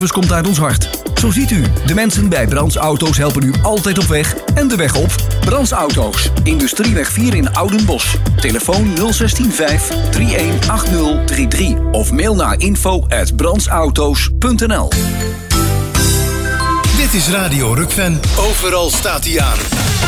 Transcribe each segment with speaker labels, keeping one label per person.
Speaker 1: komt uit ons hart. Zo ziet u, de mensen bij Brands Auto's helpen u altijd op weg en de weg op. Brands Auto's, Industrieweg 4 in Oudenbosch. Telefoon 0615 318033 of mail naar info@brandsauto's.nl.
Speaker 2: Dit is Radio Rukven. Overal staat hij aan.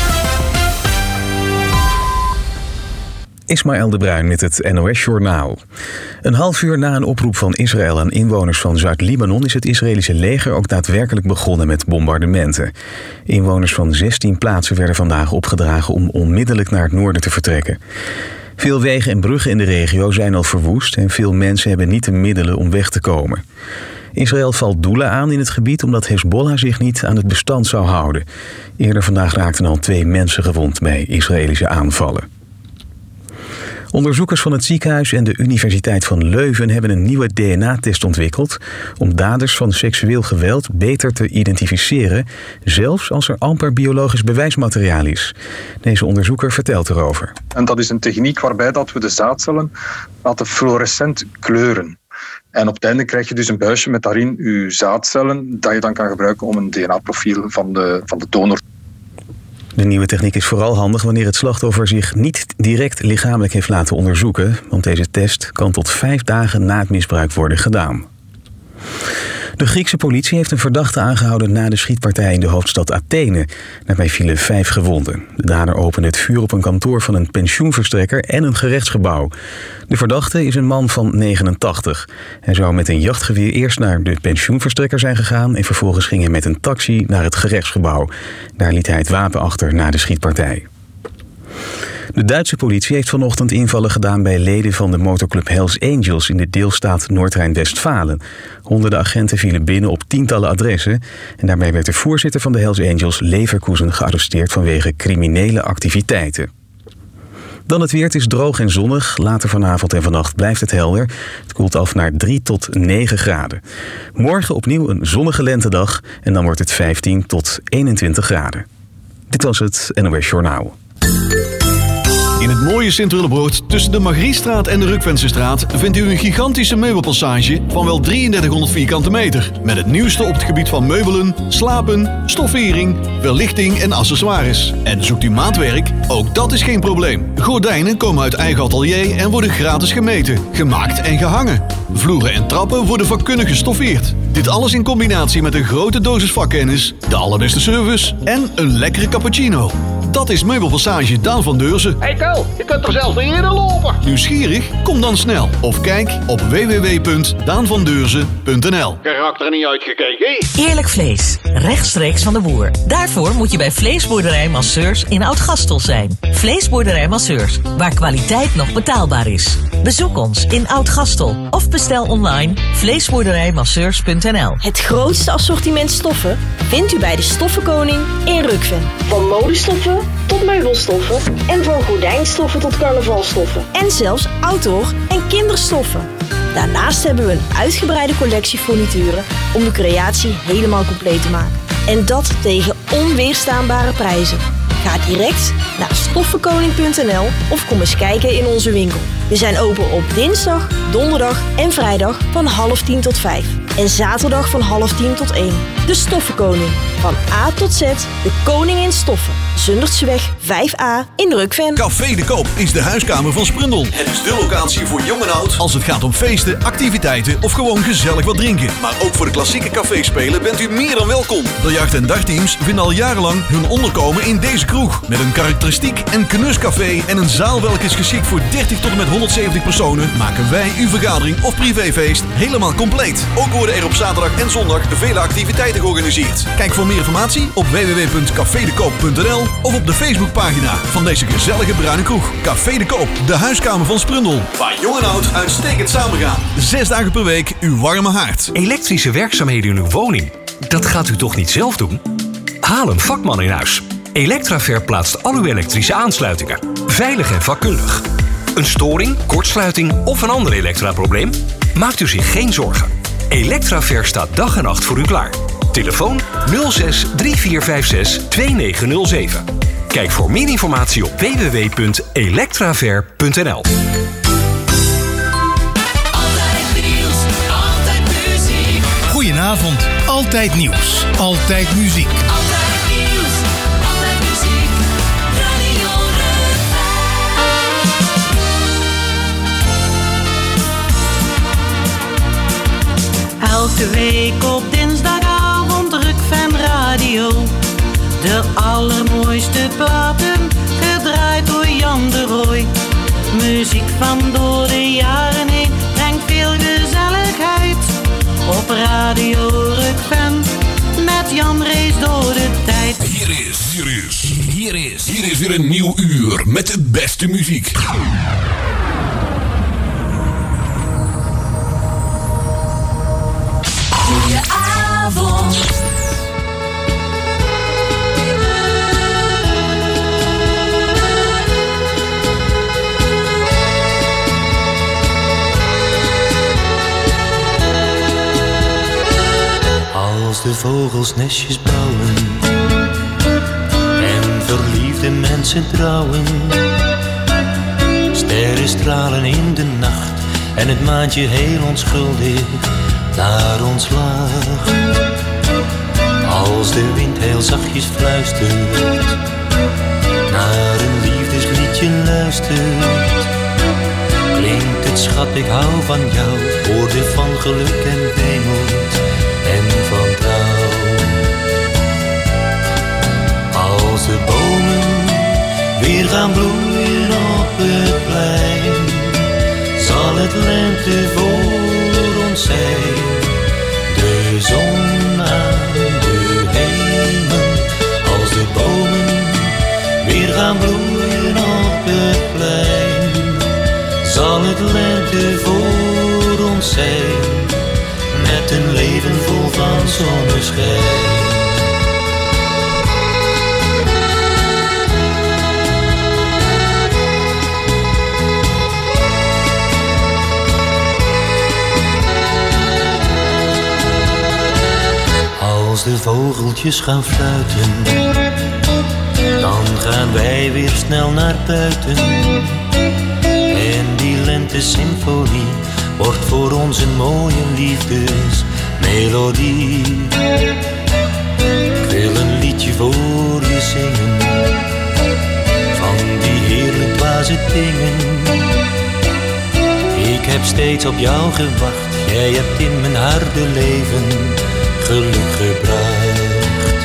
Speaker 3: Ismaël de Bruin met het NOS-journaal. Een half uur na een oproep van Israël aan inwoners van Zuid-Libanon is het Israëlische leger ook daadwerkelijk begonnen met bombardementen. Inwoners van 16 plaatsen werden vandaag opgedragen om onmiddellijk naar het noorden te vertrekken. Veel wegen en bruggen in de regio zijn al verwoest en veel mensen hebben niet de middelen om weg te komen. Israël valt doelen aan in het gebied omdat Hezbollah zich niet aan het bestand zou houden. Eerder vandaag raakten al 2 mensen gewond bij Israëlische aanvallen. Onderzoekers van het ziekenhuis en de Universiteit van Leuven hebben een nieuwe DNA-test ontwikkeld om daders van seksueel geweld beter te identificeren, zelfs als er amper biologisch bewijsmateriaal is. Deze onderzoeker vertelt erover.
Speaker 4: En dat is een techniek waarbij dat we de zaadcellen laten fluorescent kleuren. En op het einde krijg je dus een buisje met daarin je zaadcellen dat je dan kan gebruiken om een DNA-profiel van de donor.
Speaker 3: De nieuwe techniek is vooral handig wanneer het slachtoffer zich niet direct lichamelijk heeft laten onderzoeken, want deze test kan tot 5 dagen na het misbruik worden gedaan. De Griekse politie heeft een verdachte aangehouden na de schietpartij in de hoofdstad Athene. Daarbij vielen 5 gewonden. De dader opende het vuur op een kantoor van een pensioenverstrekker en een gerechtsgebouw. De verdachte is een man van 89. Hij zou met een jachtgeweer eerst naar de pensioenverstrekker zijn gegaan en vervolgens ging hij met een taxi naar het gerechtsgebouw. Daar liet hij het wapen achter na de schietpartij. De Duitse politie heeft vanochtend invallen gedaan bij leden van de motorclub Hells Angels in de deelstaat Noord-Rijn-Westfalen. Honderden agenten vielen binnen op tientallen adressen en daarbij werd de voorzitter van de Hells Angels, Leverkusen, gearresteerd vanwege criminele activiteiten. Dan het weer, het is droog en zonnig. Later vanavond en vannacht blijft het helder. Het koelt af naar 3 tot 9 graden. Morgen opnieuw een zonnige lentedag en dan wordt het 15 tot 21 graden. Dit was het NOS Journaal.
Speaker 5: In het mooie Sint-Willebroord tussen de Margriestraat en de Rukvensestraat vindt u een gigantische meubelpassage van wel 3300 vierkante meter. Met het nieuwste op het gebied van meubelen, slapen, stoffering, verlichting en accessoires. En zoekt u maatwerk? Ook dat is geen probleem. Gordijnen komen uit eigen atelier en worden gratis gemeten, gemaakt en gehangen. Vloeren en trappen worden vakkundig gestoffeerd. Dit alles in combinatie met een grote dosis vakkennis, de allerbeste service en een lekkere cappuccino. Dat is Meubelpassage Daan van Deurzen.
Speaker 6: Hey Kel, je kunt er zelfs niet eerder lopen.
Speaker 5: Nieuwsgierig? Kom dan snel. Of kijk op www.daanvandeurzen.nl.
Speaker 6: Karakter niet uitgekeken.
Speaker 7: Eerlijk vlees, rechtstreeks van de boer. Daarvoor moet je bij Vleesboerderij Masseurs in Oud-Gastel zijn. Vleesboerderij Masseurs, waar kwaliteit nog betaalbaar is. Bezoek ons in Oud-Gastel of bestel online vleesboerderijmasseurs.nl.
Speaker 8: Het grootste assortiment stoffen vindt u bij de Stoffenkoning in Rukven. Van modestoffen tot meubelstoffen en van gordijnstoffen tot carnavalstoffen. En zelfs outdoor- en kinderstoffen. Daarnaast hebben we een uitgebreide collectie furnituren om de creatie helemaal compleet te maken. En dat tegen onweerstaanbare prijzen. Ga direct naar stoffenkoning.nl of kom eens kijken in onze winkel. We zijn open op dinsdag, donderdag en vrijdag van 9:30 tot 5. En zaterdag van 9:30 tot 1. De Stoffenkoning. Van A tot Z, de koning in stoffen. Zundertseweg 5A in Rukven.
Speaker 5: Café de Koop is de huiskamer van Sprundel. Het is de locatie voor jong en oud als het gaat om feesten, activiteiten of gewoon gezellig wat drinken. Maar ook voor de klassieke caféspelen bent u meer dan welkom. Biljart- en dagteams vinden al jarenlang hun onderkomen in deze kroeg. Met een karakteristiek en knuscafé en een zaal welke is geschikt voor 30 tot en met 170 personen, maken wij uw vergadering of privéfeest helemaal compleet. Ook worden er op zaterdag en zondag vele activiteiten georganiseerd. Kijk voor meer informatie op www.cafedekoop.nl of op de Facebookpagina van deze gezellige bruine kroeg. Café de Koop, de huiskamer van Sprundel. Waar jong en oud uitstekend samengaan. 6 dagen per week uw warme haard.
Speaker 9: Elektrische werkzaamheden in uw woning, dat gaat u toch niet zelf doen? Haal een vakman in huis. Elektraver plaatst al uw elektrische aansluitingen. Veilig en vakkundig. Een storing, kortsluiting of een ander elektraprobleem? Maakt u zich geen zorgen. Elektraver staat dag en nacht voor u klaar. Telefoon 06 3456 2907. Kijk voor meer informatie op www.elektraver.nl.
Speaker 2: Goedenavond. zaterdagavond. Altijd nieuws, altijd muziek.
Speaker 10: Altijd nieuws, altijd muziek. Radio Rukven.
Speaker 11: Elke week op dinsdagavond Rukven Radio. De allermooiste platen, gedraaid door Jan de Rooij. Muziek van door de jaren heen, brengt veel gezelligheid. Op Radio Rukven, met Jan Rees door de tijd.
Speaker 12: Hier is weer een nieuw uur met de beste muziek.
Speaker 10: Goedenavond.
Speaker 13: Als de vogels nestjes bouwen en verliefde mensen trouwen, sterren stralen in de nacht en het maantje heel onschuldig naar ons lacht. Als de wind heel zachtjes fluistert, naar een liefdesliedje luistert, klinkt het schat ik hou van jou, woorden van geluk en weemoed en van trouw. Als de bomen weer gaan bloeien op het plein, zal het lente voor ons zijn. De zon aan de hemel. Als de bomen weer gaan bloeien op het plein, zal het lente voor ons zijn. Met een leven vol van zonneschijn. Als de vogeltjes gaan fluiten, dan gaan wij weer snel naar buiten. En die lente-symfonie wordt voor ons een mooie liefdesmelodie. Ik wil een liedje voor je zingen, van die heerlijk dwaze dingen. Ik heb steeds op jou gewacht, jij hebt in mijn harde leven geluk gebracht.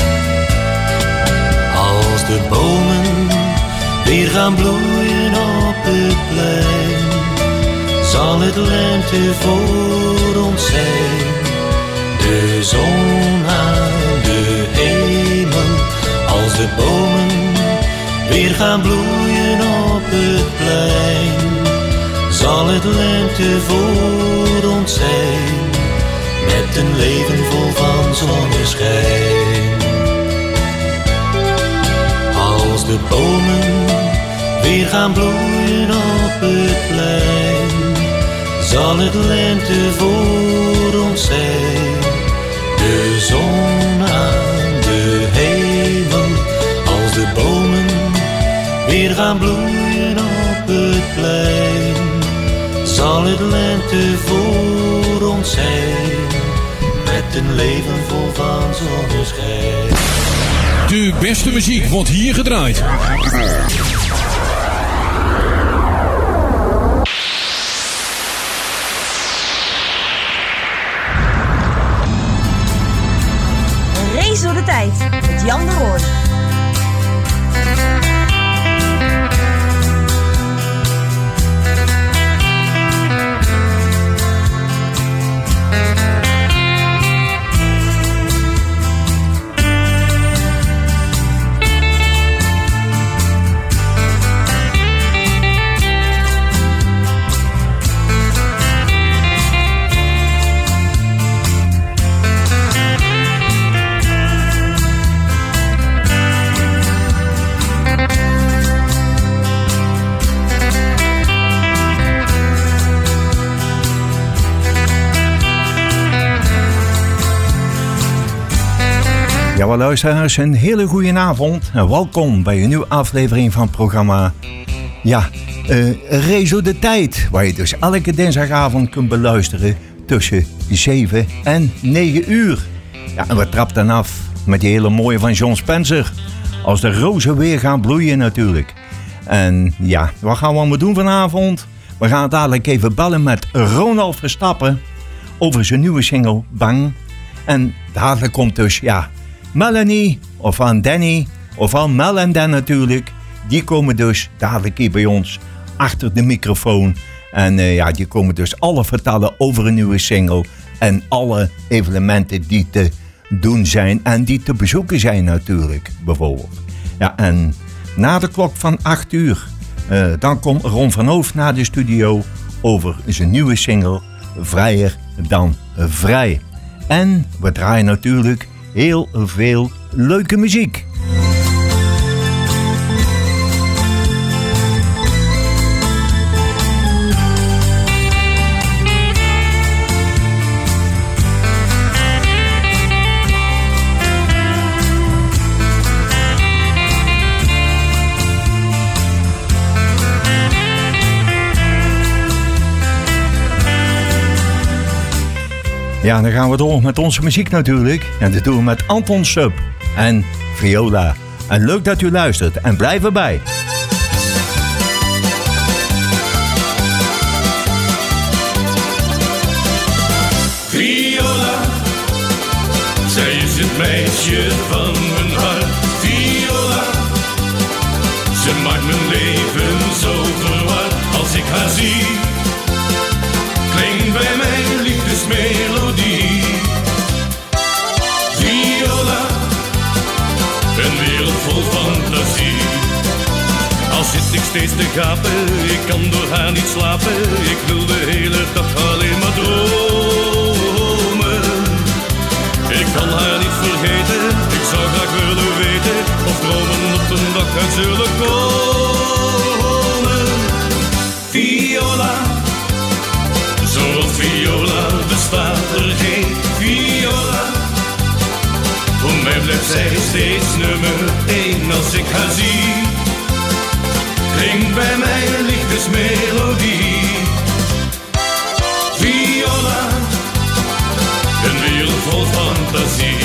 Speaker 13: Als de bomen weer gaan bloeien op het plein, zal het lente voor ons zijn. De zon aan de hemel. Als de bomen weer gaan bloeien op het plein, zal het lente voor ons zijn. Met een leven vol van zonneschijn. Als de bomen weer gaan bloeien op het plein, zal het lente voor ons zijn. De zon aan de hemel. Als de bomen weer gaan bloeien op het plein, zal het lente voor ons zijn. Met een leven vol van zonneschijn.
Speaker 12: De beste muziek wordt hier gedraaid.
Speaker 8: Een race door de tijd met Jan de Rooij.
Speaker 14: Jawel luisteraars, een hele goede avond en welkom bij een nieuwe aflevering van het programma Race door de Tijd, waar je dus elke dinsdagavond kunt beluisteren tussen 7 en 9 uur. Ja, en we trappen dan af met die hele mooie van John Spencer. Als de rozen weer gaan bloeien natuurlijk. En ja, wat gaan we allemaal doen vanavond? We gaan dadelijk even bellen met Ronald Verstappen over zijn nieuwe single Bang. En dadelijk komt dus, ja, Melanie of van Danny of van Mel en Dan natuurlijk. Die komen dus dadelijk hier bij ons achter de microfoon. En ja, die komen dus alle vertellen over een nieuwe single. En alle evenementen die te doen zijn en die te bezoeken zijn natuurlijk, bijvoorbeeld. Ja, en na de klok van 8 uur, dan komt Ron van Hoof naar de studio over zijn nieuwe single Vrijer dan Vrij. En we draaien natuurlijk heel veel leuke muziek. Ja, dan gaan we door met onze muziek natuurlijk. En dat doen we met Anton Sub en Viola. En leuk dat u luistert en blijf erbij.
Speaker 15: Viola, zij is het meisje van mijn hart. Viola, ze maakt mijn leven zo verward. Als ik haar zie, klinkt bij mij liefdesmelodie. Viola, een wereld vol fantasie. Al zit ik steeds te gapen, ik kan door haar niet slapen. Ik wil de hele dag alleen maar dromen. Ik kan haar niet vergeten, ik zou graag willen weten of dromen op een dag uit zullen komen. Viola, zoals Viola bestaat er geen. Viola, voor mij blijft zij steeds nummer 1. Als ik haar zie, klinkt bij mij een liefdesmelodie. Viola, een wereld vol fantasie.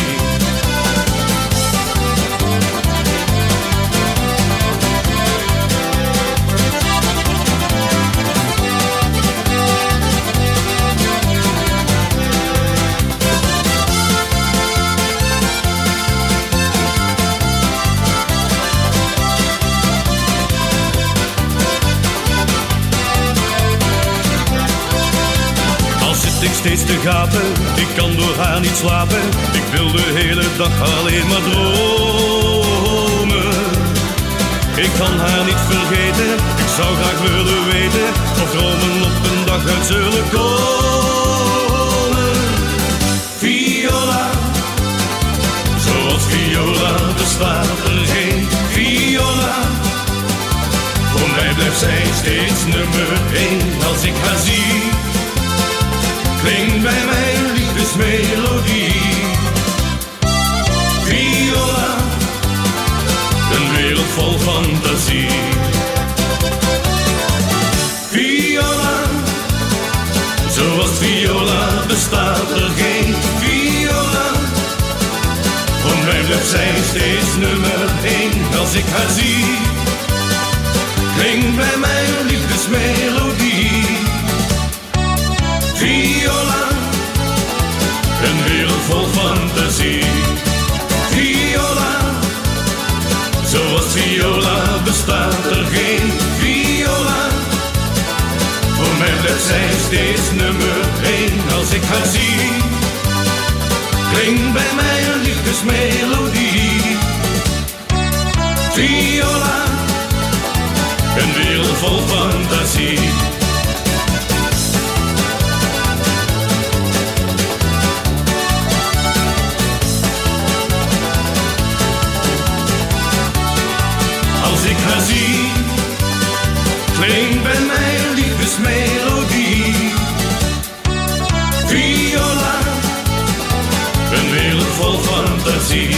Speaker 15: Ik steeds te gapen, ik kan door haar niet slapen. Ik wil de hele dag alleen maar dromen. Ik kan haar niet vergeten, ik zou graag willen weten of dromen op een dag uit zullen komen. Viola, zoals Viola bestaat er geen. Viola, voor mij blijft zij steeds nummer 1. Als ik haar zie, klinkt bij mij een liefdesmelodie. Viola, een wereld vol fantasie. Viola, zoals Viola bestaat er geen. Viola, voor mij blijft zij steeds nummer 1. Als ik haar zie, klinkt bij mij een liefdesmelodie. Viola, een wereld vol fantasie. Viola, zoals Viola bestaat er geen. Viola, voor mij blijft zij steeds nummer 1. Als ik haar zie, klinkt bij mij een liefdesmelodie. Viola, een wereld vol fantasie. Als ik haar zie, klinkt bij mij een liefdesmelodie. Viola, een wereld vol fantasie.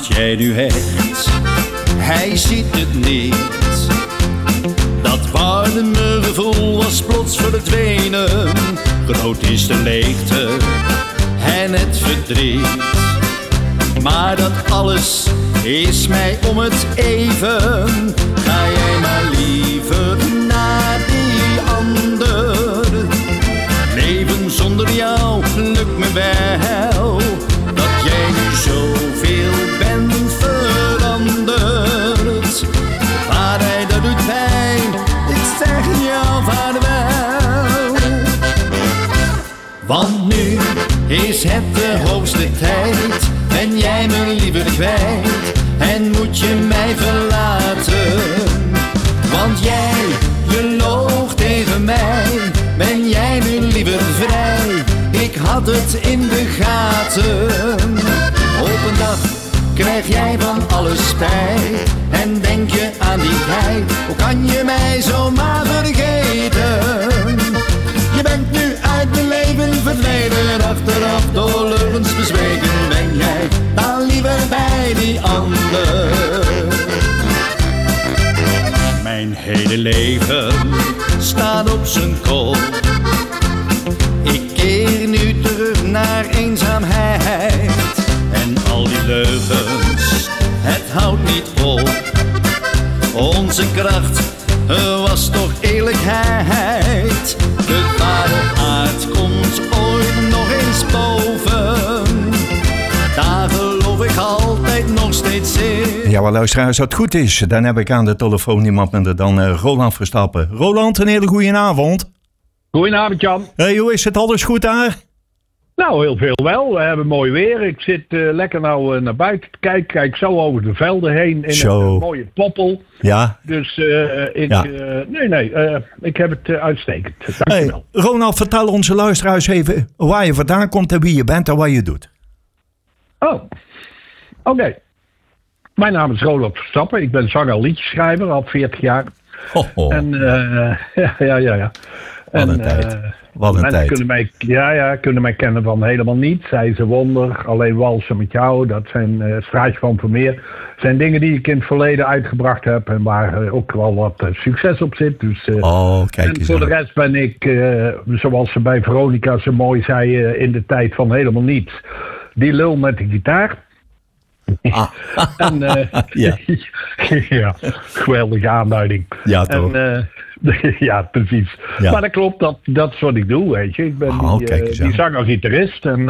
Speaker 16: wat jij nu hebt, hij ziet het niet. Dat warme gevoel was plots verdwenen. Groot is de leegte en het verdriet. Maar dat alles is mij om het even. Ga jij maar liever naar die ander. Leven zonder jou lukt me wel. Dat jij nu zoveel bent veranderd. Maar dat doet pijn, ik zeg jou vaarwel. Want nu is het de hoogste tijd. Ben jij me liever kwijt en moet je mij verlaten? Want jij, je loog tegen mij. Ben jij nu liever vrij? Ik had het in de gaten. Op een dag krijg jij van alles spijt. En denk je aan die tijd. Hoe kan je mij zomaar vergeten? Je bent nu uit mijn leven verdwenen. Achteraf door leugens bezweken. Ben jij dan liever bij die ander? Mijn hele leven staat op zijn kop. Ik keer nu terug naar eenzaamheid. En al die leugens, het houdt niet op. Onze kracht was toch eerlijkheid. De ware aard komt ooit nog eens boven. Daar geloof ik altijd nog steeds in.
Speaker 14: Ja, maar luisteraars, als het goed is, dan heb ik aan de telefoon niemand minder dan Roland Verstappen. Roland, een hele goede avond.
Speaker 17: Goedenavond, Jan.
Speaker 14: Hey, hoe is het? Alles goed daar?
Speaker 17: Nou, heel veel wel. We hebben mooi weer. Ik zit lekker nou naar buiten te kijken. Kijk zo over de velden heen in een mooie poppel.
Speaker 14: Ja.
Speaker 17: Dus ik heb het uitstekend. Dankjewel.
Speaker 14: Hey, Ronald, vertel onze luisteraars even waar je vandaan komt en wie je bent en wat je doet.
Speaker 17: Oh, oké. Mijn naam is Roland Verstappen. Ik ben zanger en liedjeschrijver al 40 jaar. En ja.
Speaker 14: Wat een tijd. Wat een tijd.
Speaker 17: Kunnen mij kennen van helemaal niet. Zij is een wonder. Alleen walsen met jou. Dat zijn Straatje van Vermeer. Zijn dingen die ik in het verleden uitgebracht heb. En waar ook wel wat succes op zit. Dus,
Speaker 14: kijk eens.
Speaker 17: En voor de rest ben ik, zoals ze bij Veronica zo mooi zei in de tijd van helemaal niets. Die lul met de gitaar. En, ja, geweldige aanduiding.
Speaker 14: Ja, toch? En,
Speaker 17: ja, precies. Ja. Maar dat klopt, dat is wat ik doe, weet je. Ik ben die zanger-gitarist. En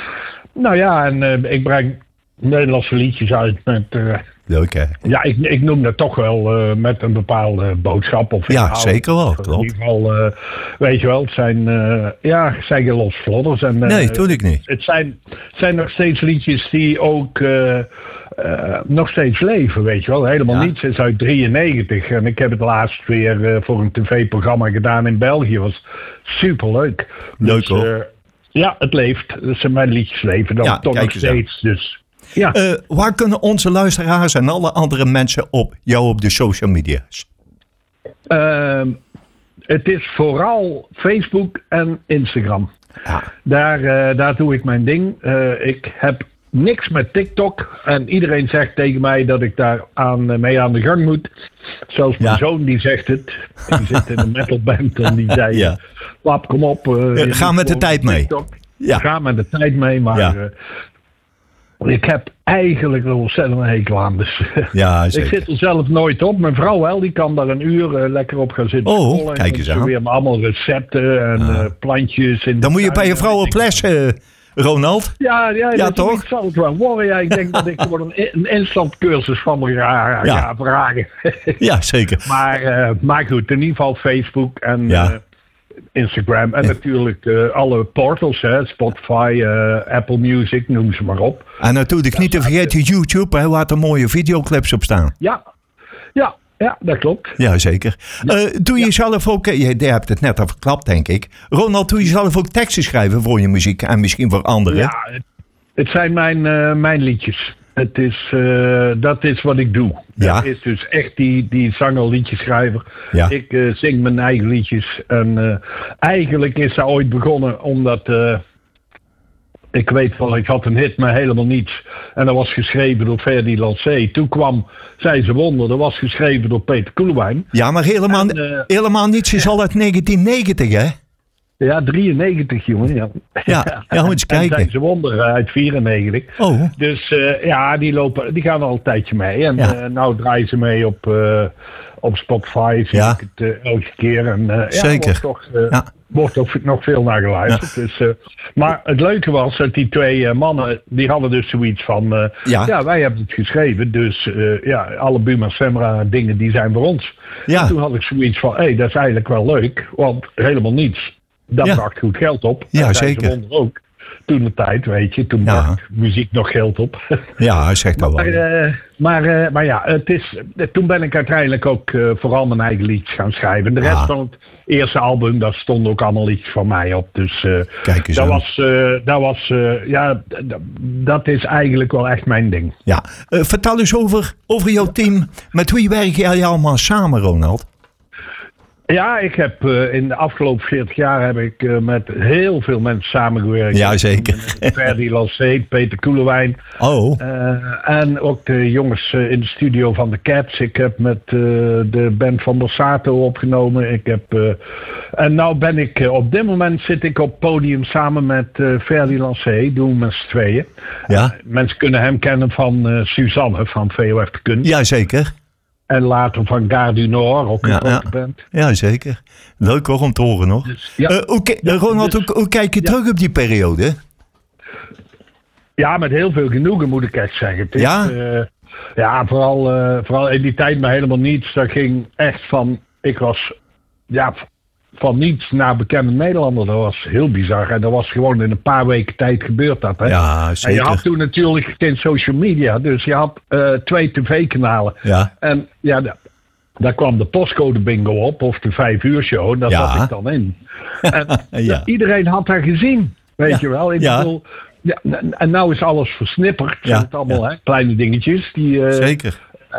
Speaker 17: ik breng Nederlandse liedjes uit met...
Speaker 14: Leuk, hè?
Speaker 17: Ja, ik noem dat toch wel met een bepaalde boodschap. Of
Speaker 14: ja, zeker wel, klopt.
Speaker 17: In ieder geval, weet je wel, het zijn geen losse vlodders. En,
Speaker 14: nee, natuurlijk niet.
Speaker 17: Het zijn nog steeds liedjes die ook nog steeds leven, weet je wel. Helemaal niets is uit 93. En ik heb het laatst weer voor een tv-programma gedaan in België. Was superleuk.
Speaker 14: Leuk, hoor.
Speaker 17: Ja, het leeft. Dus mijn liedjes leven dan toch nog steeds. Dus... Ja.
Speaker 14: Waar kunnen onze luisteraars en alle andere mensen op jou op de social media's?
Speaker 17: Het is vooral Facebook en Instagram.
Speaker 14: Ja.
Speaker 17: Daar doe ik mijn ding. Ik heb niks met TikTok. En iedereen zegt tegen mij dat ik daar mee aan de gang moet. Zelfs mijn zoon die zegt het. Die zit in een metalband en die zei... Pap, kom op.
Speaker 14: Ga met de tijd mee.
Speaker 17: Ja. Ga met de tijd mee, maar... ik heb eigenlijk wel ontzettend een hekel aan. Dus
Speaker 14: ja, zeker.
Speaker 17: Ik zit er zelf nooit op. Mijn vrouw wel, die kan daar een uur lekker op gaan zitten.
Speaker 14: Oh, kijk eens aan.
Speaker 17: Weer allemaal recepten en plantjes.
Speaker 14: Dan moet je bij je vrouw op les, Ronald.
Speaker 17: Ja,
Speaker 14: toch?
Speaker 17: Ik zal het wel worden. Ja, ik denk dat ik gewoon een instantcursus van me ga vragen.
Speaker 14: Ja, zeker.
Speaker 17: Maar goed, in ieder geval Facebook en... Instagram en natuurlijk alle portals, hè, Spotify, Apple Music, noem ze maar op.
Speaker 14: En natuurlijk niet te vergeten YouTube, hè, waar er mooie videoclips op staan.
Speaker 17: Ja, dat klopt.
Speaker 14: Ja, zeker. Doe je zelf ook, je hebt het net al verklapt, denk ik. Ronald, doe je zelf ook teksten schrijven voor je muziek en misschien voor anderen?
Speaker 17: Ja, het zijn mijn liedjes. Dat is wat ik doe.
Speaker 14: Ja.
Speaker 17: Dat is dus echt die zanger-liedjeschrijver.
Speaker 14: Ja.
Speaker 17: Ik zing mijn eigen liedjes. En eigenlijk is dat ooit begonnen omdat ik weet wel, ik had een hit met helemaal niets. En dat was geschreven door Ferdy Lancé. Toen kwam Zij ze wonder, dat was geschreven door Peter Koelewijn.
Speaker 14: Ja, maar helemaal niets is al uit 1990, hè?
Speaker 17: Ja, 93, jongen. Ja,
Speaker 14: moet je eens kijken.
Speaker 17: En Zij ze wonder uit 94.
Speaker 14: Oh.
Speaker 17: Dus die gaan al een tijdje mee. En nou draaien ze mee op Spotify. Zie ik het elke keer. En,
Speaker 14: zeker.
Speaker 17: Wordt ook nog veel naar geluisterd. Dus, maar het leuke was dat die twee mannen, die hadden dus zoiets van... wij hebben het geschreven, dus alle Buma Stemra dingen, die zijn voor ons.
Speaker 14: Ja.
Speaker 17: En toen had ik zoiets van, dat is eigenlijk wel leuk, want helemaal niets. Dat bracht goed geld op.
Speaker 14: Ja,
Speaker 17: en
Speaker 14: zeker.
Speaker 17: Ze ook. Toen de tijd, weet je, toen bracht muziek nog geld op.
Speaker 14: Ja, hij zegt dat wel.
Speaker 17: Maar ja, toen ben ik uiteindelijk ook vooral mijn eigen liedjes gaan schrijven. De rest van het eerste album, daar stonden ook allemaal liedjes van mij op. Dus
Speaker 14: kijk eens
Speaker 17: dat is eigenlijk wel echt mijn ding.
Speaker 14: Ja, vertel eens over jouw team. Met wie werk jij allemaal samen, Ronald?
Speaker 17: Ja, ik heb in de afgelopen 40 jaar heb ik met heel veel mensen samengewerkt.
Speaker 14: Ja, zeker.
Speaker 17: Ferdy Lancé, Peter Koelewijn.
Speaker 14: Oh.
Speaker 17: En ook de jongens in de studio van de Cats. Ik heb met de band van Borsato opgenomen. En nou ben ik, op dit moment zit ik op het podium samen met Ferdy Lancé. Doen we met z'n tweeën.
Speaker 14: Ja.
Speaker 17: Mensen kunnen hem kennen van Suzanne van VOF de Kunst.
Speaker 14: Ja, zeker.
Speaker 17: En later van Gare du Nord, ook een grote band.
Speaker 14: Ja, zeker. Leuk hoor om te horen nog. Dus, Ronald, hoe kijk je terug op die periode?
Speaker 17: Ja, met heel veel genoegen moet ik echt zeggen. Het is, vooral in die tijd maar helemaal niets. Dat ging echt van... Ik was van niets naar bekende Nederlander. Dat was heel bizar. En dat was gewoon in een paar weken tijd gebeurd dat. Hè?
Speaker 14: Ja, zeker.
Speaker 17: En je had toen natuurlijk geen social media. Dus je had 2 tv-kanalen.
Speaker 14: Ja.
Speaker 17: En daar kwam de postcode bingo op. Of de 5 uur show. Daar zat ik dan in. En iedereen had haar gezien. Weet je wel. Ik bedoel... Ja, en nou is alles versnipperd. Ja. Het allemaal kleine dingetjes.
Speaker 14: Zeker.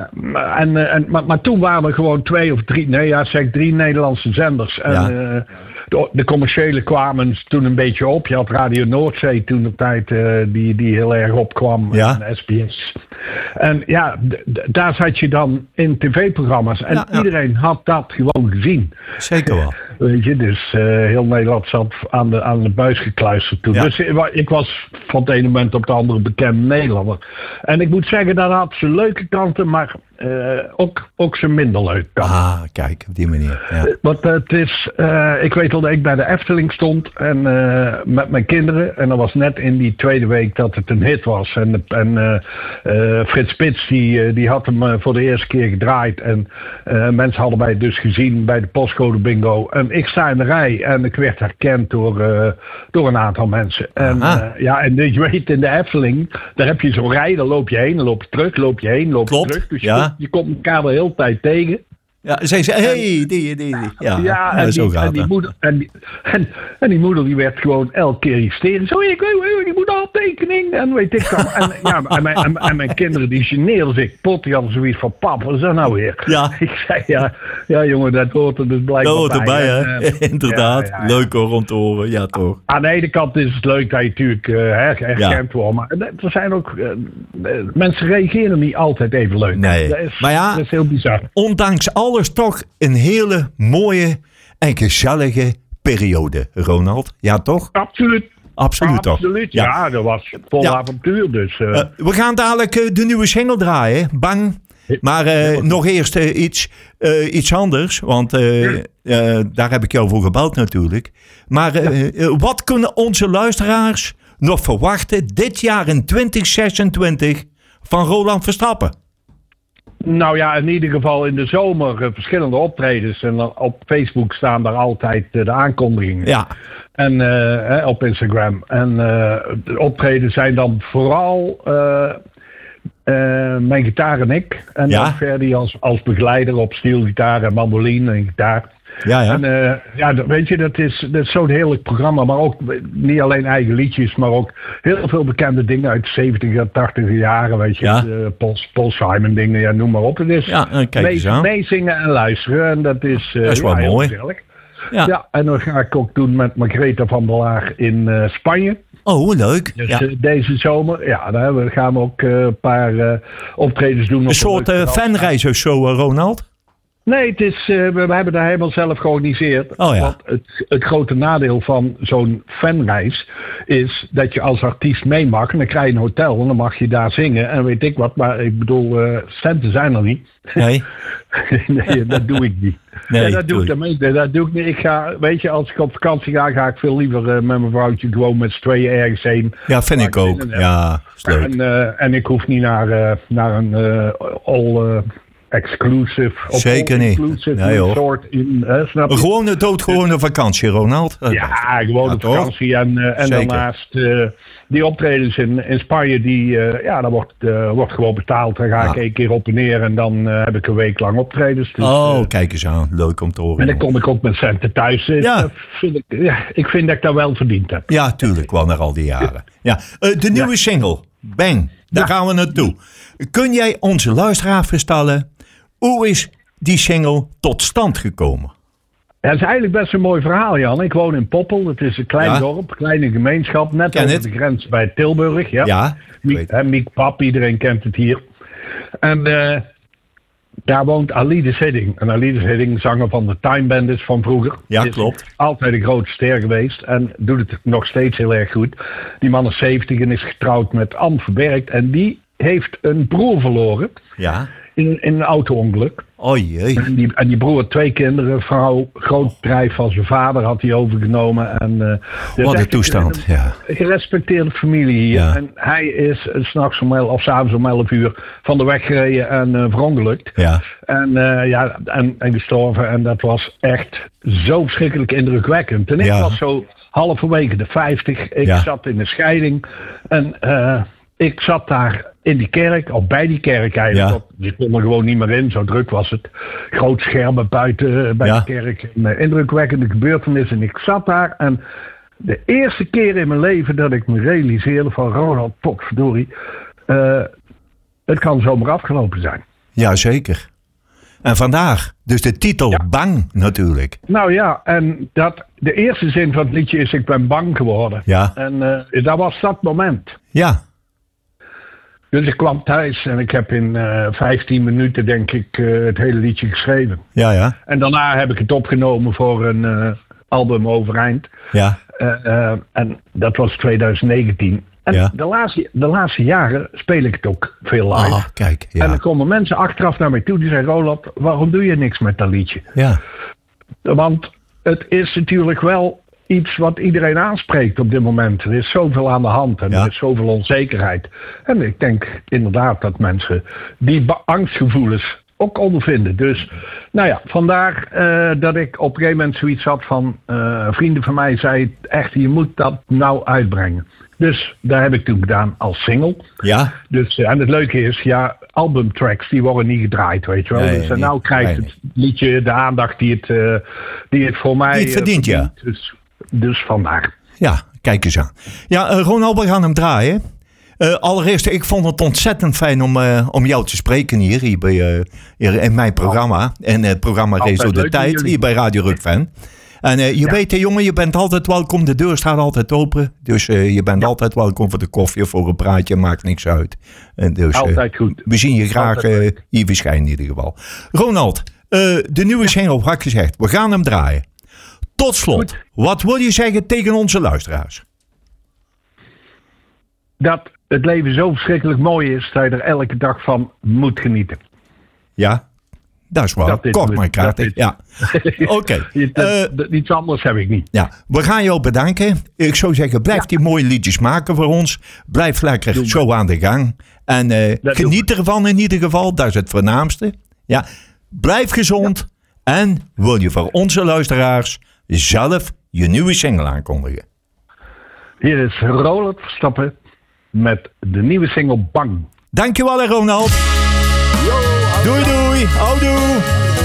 Speaker 17: Maar toen waren er gewoon 2 of 3, 3 Nederlandse zenders. En de commerciële kwamen toen een beetje op. Je had Radio Noordzee toen de tijd die heel erg opkwam.
Speaker 14: Ja.
Speaker 17: En SBS. En daar zat je dan in tv-programma's. En iedereen had dat gewoon gezien.
Speaker 14: Zeker wel.
Speaker 17: Weet je, dus heel Nederland zat aan de buis gekluisterd toen. Ja. Dus ik was van het ene moment op het andere bekend Nederlander. En ik moet zeggen, dat had zijn leuke kanten, maar ook zijn minder leuke kanten.
Speaker 14: Ah, kijk, op die manier. Ja.
Speaker 17: Want het is, ik weet wel dat ik bij de Efteling stond en met mijn kinderen. En dat was net in die tweede week dat het een hit was. En Frits Spits, die had hem voor de eerste keer gedraaid. En mensen hadden mij dus gezien bij de postcode bingo. En ik sta in de rij en ik werd herkend door een aantal mensen. En en je weet, in de Efteling, daar heb je zo'n rij, dan loop je heen, dan loop je terug, loop je heen, loop je terug. Dus je komt elkaar de hele tijd tegen.
Speaker 14: Ja, zei ze, die. Ja,
Speaker 17: zo gaat en die moeder die werd gewoon elke keer hysterisch. Zo, ik wil die moederhandtekening. En weet ik dan. En mijn kinderen die geneerden zich pot. Die hadden zoiets van, pap, wat is dat nou weer?
Speaker 14: Ja.
Speaker 17: Ik zei, ja jongen, dat hoort er dus blijkbaar bij.
Speaker 14: Dat hoort erbij, hè? Inderdaad. Leuk hoor om te horen, ja toch.
Speaker 17: Aan de ene kant is het leuk dat je natuurlijk herkend wordt. Maar er zijn ook... mensen reageren niet altijd even leuk.
Speaker 14: Nee.
Speaker 17: Dat is heel bizar.
Speaker 14: Ondanks alles toch een hele mooie en gezellige periode, Ronald. Ja, toch?
Speaker 17: Absoluut
Speaker 14: toch?
Speaker 17: Ja, dat was vol avontuur. Dus,
Speaker 14: we gaan dadelijk de nieuwe single draaien. Bang. Maar nog eerst iets anders. Want daar heb ik jou voor gebeld natuurlijk. Maar wat kunnen onze luisteraars nog verwachten dit jaar in 2026 van Roland Verstappen?
Speaker 17: Nou ja, in ieder geval in de zomer verschillende optredens. En op Facebook staan daar altijd de aankondigingen.
Speaker 14: Ja.
Speaker 17: En op Instagram. En de optredens zijn dan vooral mijn gitaar en ik. En dan Ferdy als begeleider op steelgitaar en mandoline en gitaar.
Speaker 14: Ja.
Speaker 17: En weet je, dat is zo'n heerlijk programma. Maar ook niet alleen eigen liedjes, maar ook heel veel bekende dingen uit de 70 en 80 jaren. Weet je, Paul Simon dingen, noem maar op. Het is meezingen en luisteren. En dat is
Speaker 14: wel mooi.
Speaker 17: Heerlijk. Ja, en dat ga ik ook doen met Margaretha van der Laag in Spanje.
Speaker 14: Oh, leuk.
Speaker 17: Dus deze zomer, daar gaan we ook een paar optredens doen.
Speaker 14: Een soort fanreis of zo, Ronald?
Speaker 17: Nee, het is, we hebben daar helemaal zelf georganiseerd.
Speaker 14: Oh, ja.
Speaker 17: Want het grote nadeel van zo'n fanreis is dat je als artiest mee mag. En dan krijg je een hotel en dan mag je daar zingen. En weet ik wat, maar ik bedoel, centen zijn er niet.
Speaker 14: Nee.
Speaker 17: Nee, dat doe ik niet.
Speaker 14: Nee,
Speaker 17: dat doe ik dan mee. Dat doe ik niet. Ik ga, weet je, als ik op vakantie ga ik veel liever met mijn vrouwtje gewoon met z'n tweeën ergens heen.
Speaker 14: Ja, vind ik ook. Ja, is leuk.
Speaker 17: En ik hoef niet naar een exclusive.
Speaker 14: Zeker niet. Nee,
Speaker 17: soort snap je?
Speaker 14: Gewoon een doodgewone vakantie, Ronald.
Speaker 17: Ja, gewoon een vakantie. En daarnaast die optredens in Spanje, dat wordt gewoon betaald. Dan ga ik 1 keer op en neer en dan heb ik een week lang optredens. Dus,
Speaker 14: kijk eens aan. Leuk om te horen.
Speaker 17: En dan kom ik ook met centen thuis. Ik vind dat ik dat wel verdiend heb.
Speaker 14: Ja, tuurlijk. Wel naar al die jaren. Ja. De nieuwe single, Bang. Daar gaan we naartoe. Kun jij onze luisteraar vertellen, hoe is die single tot stand gekomen?
Speaker 17: Ja, het is eigenlijk best een mooi verhaal, Jan. Ik woon in Poppel. Het is een klein dorp, een kleine gemeenschap. Net over de grens bij Tilburg. Ja. Miek Pap, iedereen kent het hier. En daar woont Alide Sidding. En Alide Sidding, zanger van de Time Bandits van vroeger.
Speaker 14: Ja, klopt.
Speaker 17: Is altijd een grote ster geweest. En doet het nog steeds heel erg goed. Die man is 70 en is getrouwd met Anne Verbergt. En die heeft een broer verloren.
Speaker 14: Ja.
Speaker 17: In een auto-ongeluk.
Speaker 14: Oh jee.
Speaker 17: En die broer had 2 kinderen, vrouw, groot bedrijf van zijn vader had hij overgenomen. En,
Speaker 14: wat een toestand, ja.
Speaker 17: Een gerespecteerde familie hier. Ja. En hij is 's nachts of 's avonds om 11 uur van de weg gereden en verongelukt.
Speaker 14: Ja.
Speaker 17: En gestorven. En dat was echt zo verschrikkelijk indrukwekkend. En ik was zo halverwege de 50. Ik zat in de scheiding. En ik zat daar in die kerk, of bij die kerk eigenlijk. Je kon er gewoon niet meer in, zo druk was het. Groot schermen buiten bij de kerk. Een indrukwekkende gebeurtenis. En ik zat daar en de eerste keer in mijn leven dat ik me realiseerde van Ronald, potverdorie, het kan zomaar afgelopen zijn.
Speaker 14: Jazeker. En vandaag, dus de titel Bang natuurlijk.
Speaker 17: Nou ja, en de eerste zin van het liedje is ik ben bang geworden.
Speaker 14: Ja.
Speaker 17: En dat was dat moment.
Speaker 14: Ja.
Speaker 17: Dus ik kwam thuis en ik heb in 15 minuten denk ik het hele liedje geschreven.
Speaker 14: Ja, ja.
Speaker 17: En daarna heb ik het opgenomen voor een album overeind.
Speaker 14: Ja.
Speaker 17: En dat was 2019. En de laatste jaren speel ik het ook veel live.
Speaker 14: Ah, kijk. Ja.
Speaker 17: En dan komen mensen achteraf naar mij toe die zeggen, Roland, waarom doe je niks met dat liedje?
Speaker 14: Ja.
Speaker 17: Want het is natuurlijk wel iets wat iedereen aanspreekt op dit moment. Er is zoveel aan de hand en er is zoveel onzekerheid. En ik denk inderdaad dat mensen die angstgevoelens ook ondervinden. Dus, nou ja, vandaar dat ik op een gegeven moment zoiets had van vrienden van mij zei echt, je moet dat nou uitbrengen. Dus daar heb ik toen gedaan als single.
Speaker 14: Ja.
Speaker 17: Dus, en het leuke is, albumtracks die worden niet gedraaid, weet je wel.
Speaker 14: Nee,
Speaker 17: dus nou krijgt het liedje de aandacht die het voor mij
Speaker 14: die het verdient, ja.
Speaker 17: Dus vandaar.
Speaker 14: Ja, kijk eens aan. Ja, Ronald, we gaan hem draaien. Allereerst, ik vond het ontzettend fijn om jou te spreken hier in mijn programma. En het programma Rezo de Tijd, hier bij Radio Rukven. En je weet, jongen, je bent altijd welkom. De deur staat altijd open. Dus je bent altijd welkom voor de koffie of voor een praatje. Maakt niks uit. Dus,
Speaker 17: altijd goed.
Speaker 14: We zien je graag hier verschijnen in ieder geval. Ronald, de nieuwe single, had ik gezegd. We gaan hem draaien. Tot slot, wat wil je zeggen tegen onze luisteraars?
Speaker 17: Dat het leven zo verschrikkelijk mooi is dat je er elke dag van moet genieten.
Speaker 14: Ja, dat is wel kort maar krachtig. Ja. Oké.
Speaker 17: Iets anders heb ik niet.
Speaker 14: Ja, we gaan jou bedanken. Ik zou zeggen, blijf die mooie liedjes maken voor ons. Blijf lekker zo aan de gang. En geniet ervan in ieder geval. Dat is het voornaamste. Ja. Blijf gezond. Ja. En wil je voor onze luisteraars zelf je nieuwe single aankondigen?
Speaker 17: Hier is Roland Verstappen met de nieuwe single Bang.
Speaker 14: Dankjewel, Ronald. Doei, doei. Houdoe.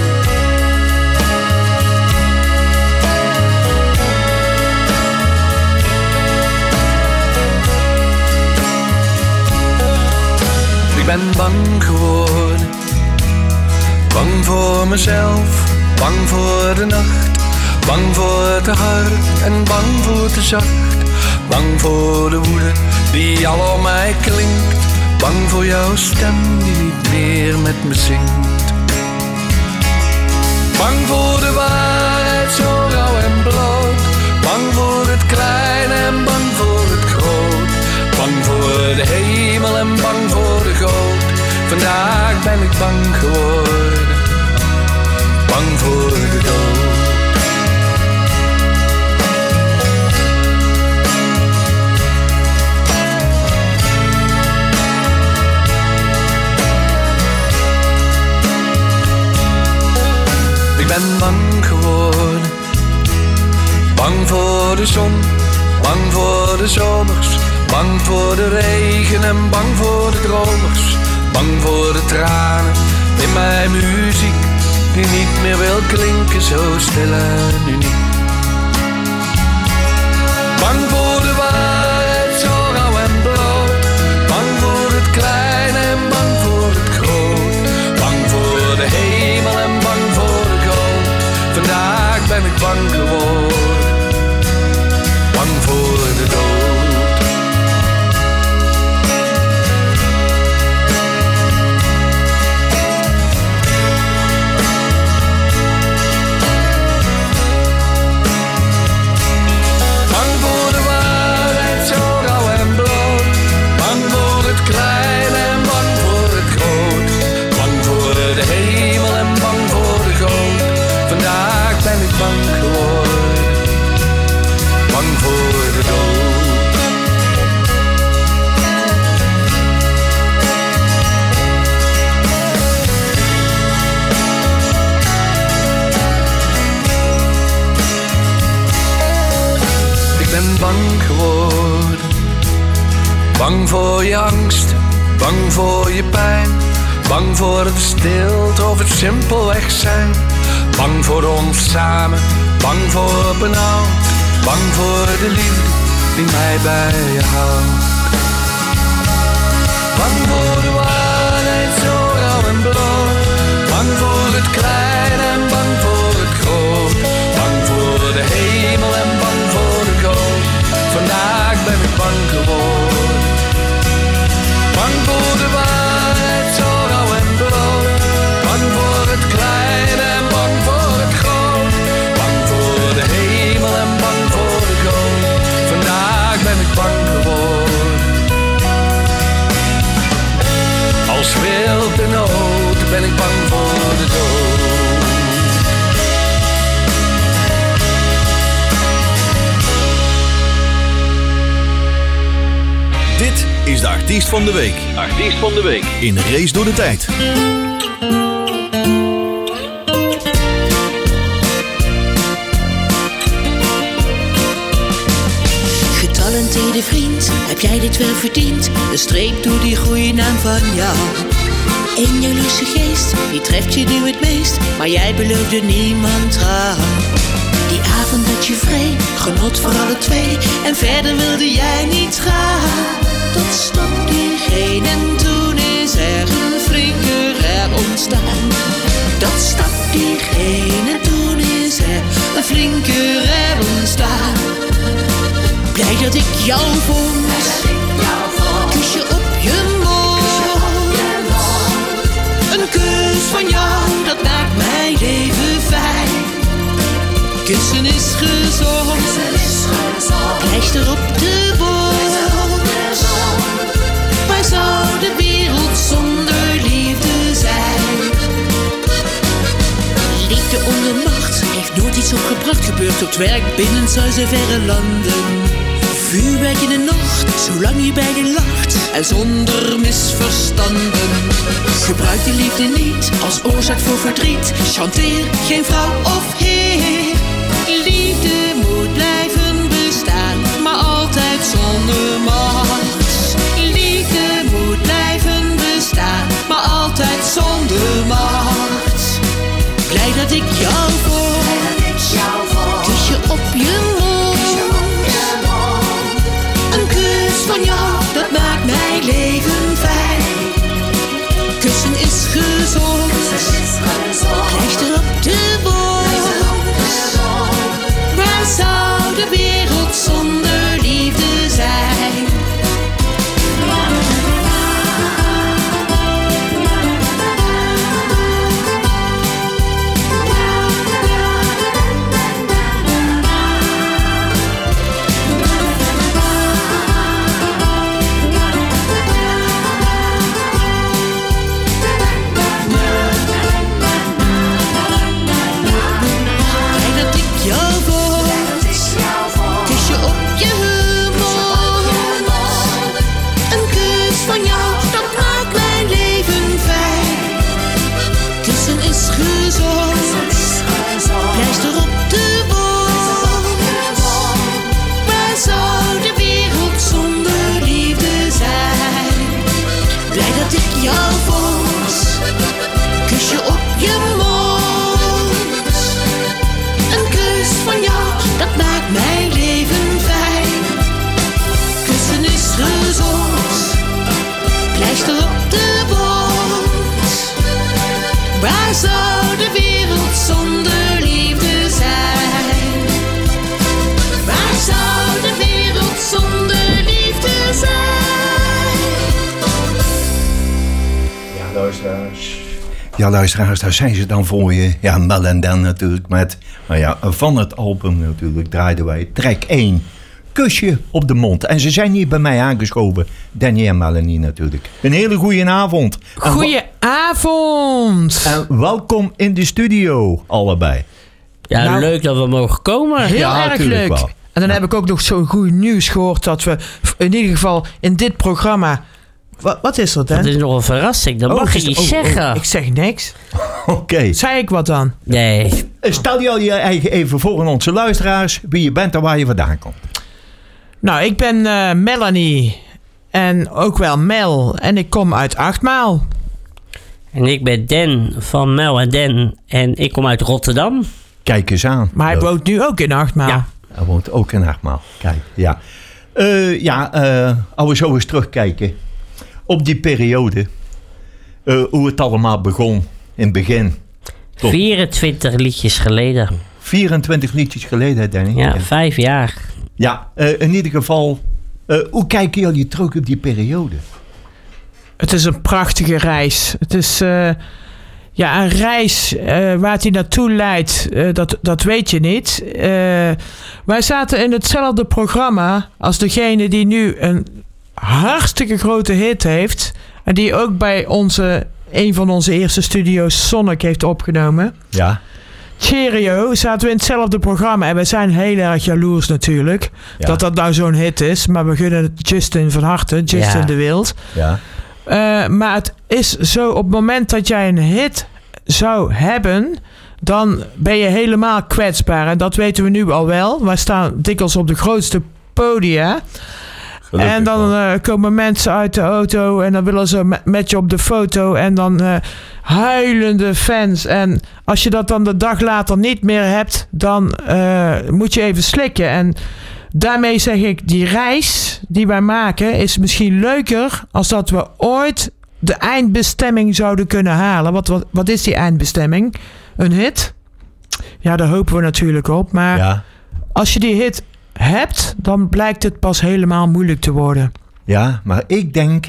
Speaker 18: Ik ben bang geworden. Bang voor mezelf. Bang voor de nacht. Bang voor te hard en bang voor te zacht. Bang voor de woede die al om mij klinkt. Bang voor jouw stem die niet meer met me zingt. Bang voor de waarheid zo rauw en bloot. Bang voor het klein en bang voor het groot. Bang voor de hemel en bang voor de goot. Vandaag ben ik bang geworden. Bang voor de dood. Ik ben bang geworden. Bang voor de zon, bang voor de zomers. Bang voor de regen en bang voor de dromers. Bang voor de tranen in mijn muziek, die niet meer wil klinken zo stil en uniek. Bang voor de waarheid zo rauw en bloot. Bang voor het klein en bang voor het groot. Bang voor de hemel en bang voor de goot. Vandaag ben ik bang geworden. Bang voor de dood. Bang voor de waarheid zo rauw en bloot. Bang voor het klein en bang voor het groot. Bang voor de hemel en bang voor de goot. Vandaag ben ik bang geworden. Bang voor de dood. Ik ben bang geworden. Bang voor je angst, bang voor je pijn. Bang voor de stilte of het simpelweg zijn. Bang voor ons samen, bang voor benauwd. Bang voor de liefde die mij bij je houdt. Bang voor de waarheid zo rauw en bloot. Bang voor het klein en bang voor het groot. Bang voor de hemel en bang voor de goot. Vandaag ben ik bang geworden. Bang voor de waarheid zo rauw en bloot. Bang voor het klein en bang voor het groot. Bang voor de hemel en bang voor de goot. Vandaag ben ik bang geworden. Als wild de nood ben ik bang voor de dood.
Speaker 5: Dit is de artiest van de week.
Speaker 6: Artiest van de week.
Speaker 5: In Race door de Tijd.
Speaker 19: Getalenteerde vriend, heb jij dit wel verdiend? Een streep door die goede naam van jou. Een jaloerse geest, die treft je nu het meest, maar jij beloofde niemand trouw. Die avond dat je vree, genot voor alle twee, en verder wilde jij niet gaan. Tot stond diegene en toen is er een flinke rel ontstaan. Dat stak diegene en toen is er een flinke rel ontstaan. Blij dat ik jou vond, kusje op je mond. Een kus van jou, dat maakt mijn leven fijn. Kussen is gezond, pleister op de borst. Waar zou de wereld zonder liefde zijn? Liefde onder macht heeft nooit iets opgebracht. Gebeurt op het werk, binnen zuizen verre landen. Vuurwerk in de nacht, zolang je bij de lacht en zonder misverstanden. Gebruik de liefde niet als oorzaak voor verdriet. Chanteer geen vrouw of heer. Liefde moet blijven bestaan, maar altijd zonder macht. Liefde moet blijven bestaan, maar altijd zonder macht. Blij dat ik jou vond, kusje op je mond. Een kus van jou, dat maakt mijn leven fijn. Kussen is gezond, pleister op de borst. Waar zou de wereld zonder liefde zijn? Waar zou de wereld zonder liefde zijn?
Speaker 14: Ja, luisteraars, daar zijn ze dan voor je. Ja, Mel en Dan natuurlijk. Met, van het album natuurlijk draaiden wij track 1. Kusje op de mond. En ze zijn hier bij mij aangeschoven. Danny en Melanie natuurlijk. Een hele goede avond.
Speaker 20: Goedenavond.
Speaker 14: En welkom in de studio, allebei.
Speaker 20: Ja,
Speaker 21: leuk dat we mogen komen.
Speaker 20: Heel erg leuk.
Speaker 14: Wel.
Speaker 20: En dan heb ik ook nog zo'n goed nieuws gehoord dat we in ieder geval in dit programma... Wat is dat, hè?
Speaker 21: Dat is nog een verrassing, dat mag je niet zeggen.
Speaker 20: Ik zeg niks.
Speaker 14: Oké.
Speaker 20: Zei ik wat dan?
Speaker 21: Nee.
Speaker 14: Stel je eigen even voor aan onze luisteraars wie je bent en waar je vandaan komt.
Speaker 20: Nou, ik ben Melanie en ook wel Mel en ik kom uit Achtmaal.
Speaker 21: En ik ben Dan van Mel en Dan en ik kom uit Rotterdam.
Speaker 14: Kijk eens aan.
Speaker 20: Maar hij woont nu ook in Achtmaal.
Speaker 21: Ja.
Speaker 14: Hij woont ook in Achtmaal. Kijk, ja. Als we zo eens terugkijken op die periode, hoe het allemaal begon in het begin.
Speaker 21: 24 liedjes geleden.
Speaker 14: 24 liedjes geleden, Danny.
Speaker 21: Ja, 5 jaar.
Speaker 14: Ja, in ieder geval, hoe kijken jullie terug op die periode?
Speaker 20: Het is een prachtige reis. Het is een reis waar het naartoe leidt, dat weet je niet. Wij zaten in hetzelfde programma als degene die nu een hartstikke grote hit heeft. En die ook bij een van onze eerste studio's Sonic heeft opgenomen.
Speaker 14: Ja.
Speaker 20: Cheerio, zaten we in hetzelfde programma. En we zijn heel erg jaloers natuurlijk. Ja. Dat nou zo'n hit is. Maar we gunnen het Justin van harte. Justin de Wild.
Speaker 14: Ja.
Speaker 20: Maar het is zo, op het moment dat jij een hit zou hebben, dan ben je helemaal kwetsbaar. En dat weten we nu al wel. Wij staan dikwijls op de grootste podia. Gelukkig, en dan komen mensen uit de auto en dan willen ze met je op de foto en dan huilende fans. En als je dat dan de dag later niet meer hebt, dan moet je even slikken. En daarmee zeg ik, die reis die wij maken is misschien leuker als dat we ooit de eindbestemming zouden kunnen halen. Wat is die eindbestemming? Een hit? Ja, daar hopen we natuurlijk op. Maar als je die hit hebt, dan blijkt het pas helemaal moeilijk te worden.
Speaker 14: Ja, maar ik denk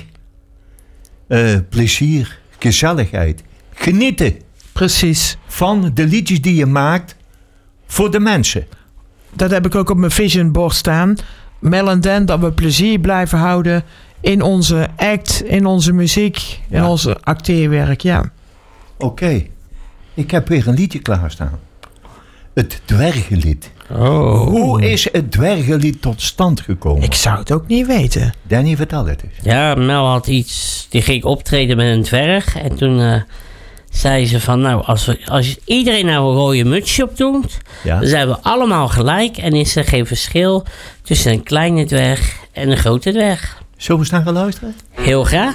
Speaker 14: plezier, gezelligheid, genieten.
Speaker 20: Precies.
Speaker 14: Van de liedjes die je maakt voor de mensen.
Speaker 20: Dat heb ik ook op mijn vision board staan. Mel en Dan, dat we plezier blijven houden in onze act, in onze muziek, in onze acteerwerk, ja.
Speaker 14: Oké. Ik heb weer een liedje klaarstaan. Het Dwergenlied.
Speaker 21: Oh.
Speaker 14: Hoe is het Dwergenlied tot stand gekomen?
Speaker 20: Ik zou het ook niet weten.
Speaker 14: Danny, vertel het eens.
Speaker 21: Ja, Mel had iets, die ging optreden met een dwerg. En toen zei ze van, nou, als iedereen nou een rode mutsje op doet, dan zijn we allemaal gelijk. En is er geen verschil tussen een kleine dwerg en een grote dwerg.
Speaker 14: Zullen we eens naar gaan luisteren?
Speaker 21: Heel graag.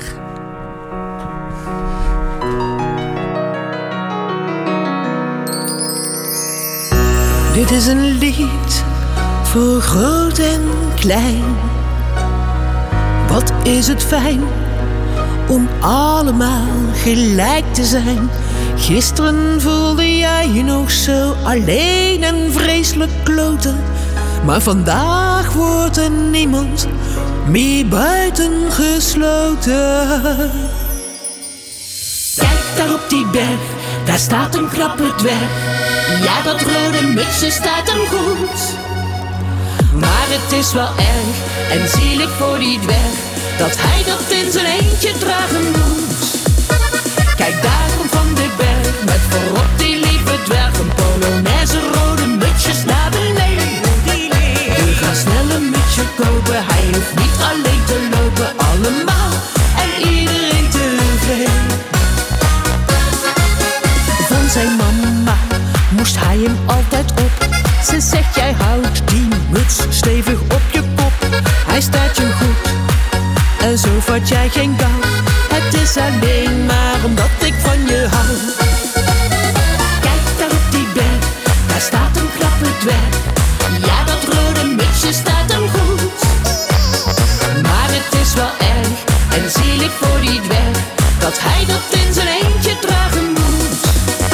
Speaker 19: Dit is een lied voor groot en klein. Wat is het fijn om allemaal gelijk te zijn. Gisteren voelde jij je nog zo alleen en vreselijk kloten. Maar vandaag wordt er niemand meer buiten gesloten. Kijk daar op die berg, daar staat een knappe dwerg. Ja, dat rode mutsje staat hem goed. Maar het is wel erg en zielig voor die dwerg dat hij dat in zijn eentje dragen moet. Kijk daarom van de berg met voorop die lieve dwerg een polonaise rode mutsjes naar beneden. We gaan snel een mutsje kopen, hij hoeft niet alleen te lopen. Allemaal en iedereen tevreden. Van zijn mama moest hij hem altijd op. Ze zegt, jij houdt die muts stevig op je kop. Hij staat je goed en zo vat jij geen kou. Het is alleen maar omdat ik van je hou. Kijk daar op die berg, daar staat een knappe dwerg. Ja, dat rode mutsje staat hem goed. Maar het is wel erg en zielig voor die dwerg dat hij dat in zijn eentje dragen moet.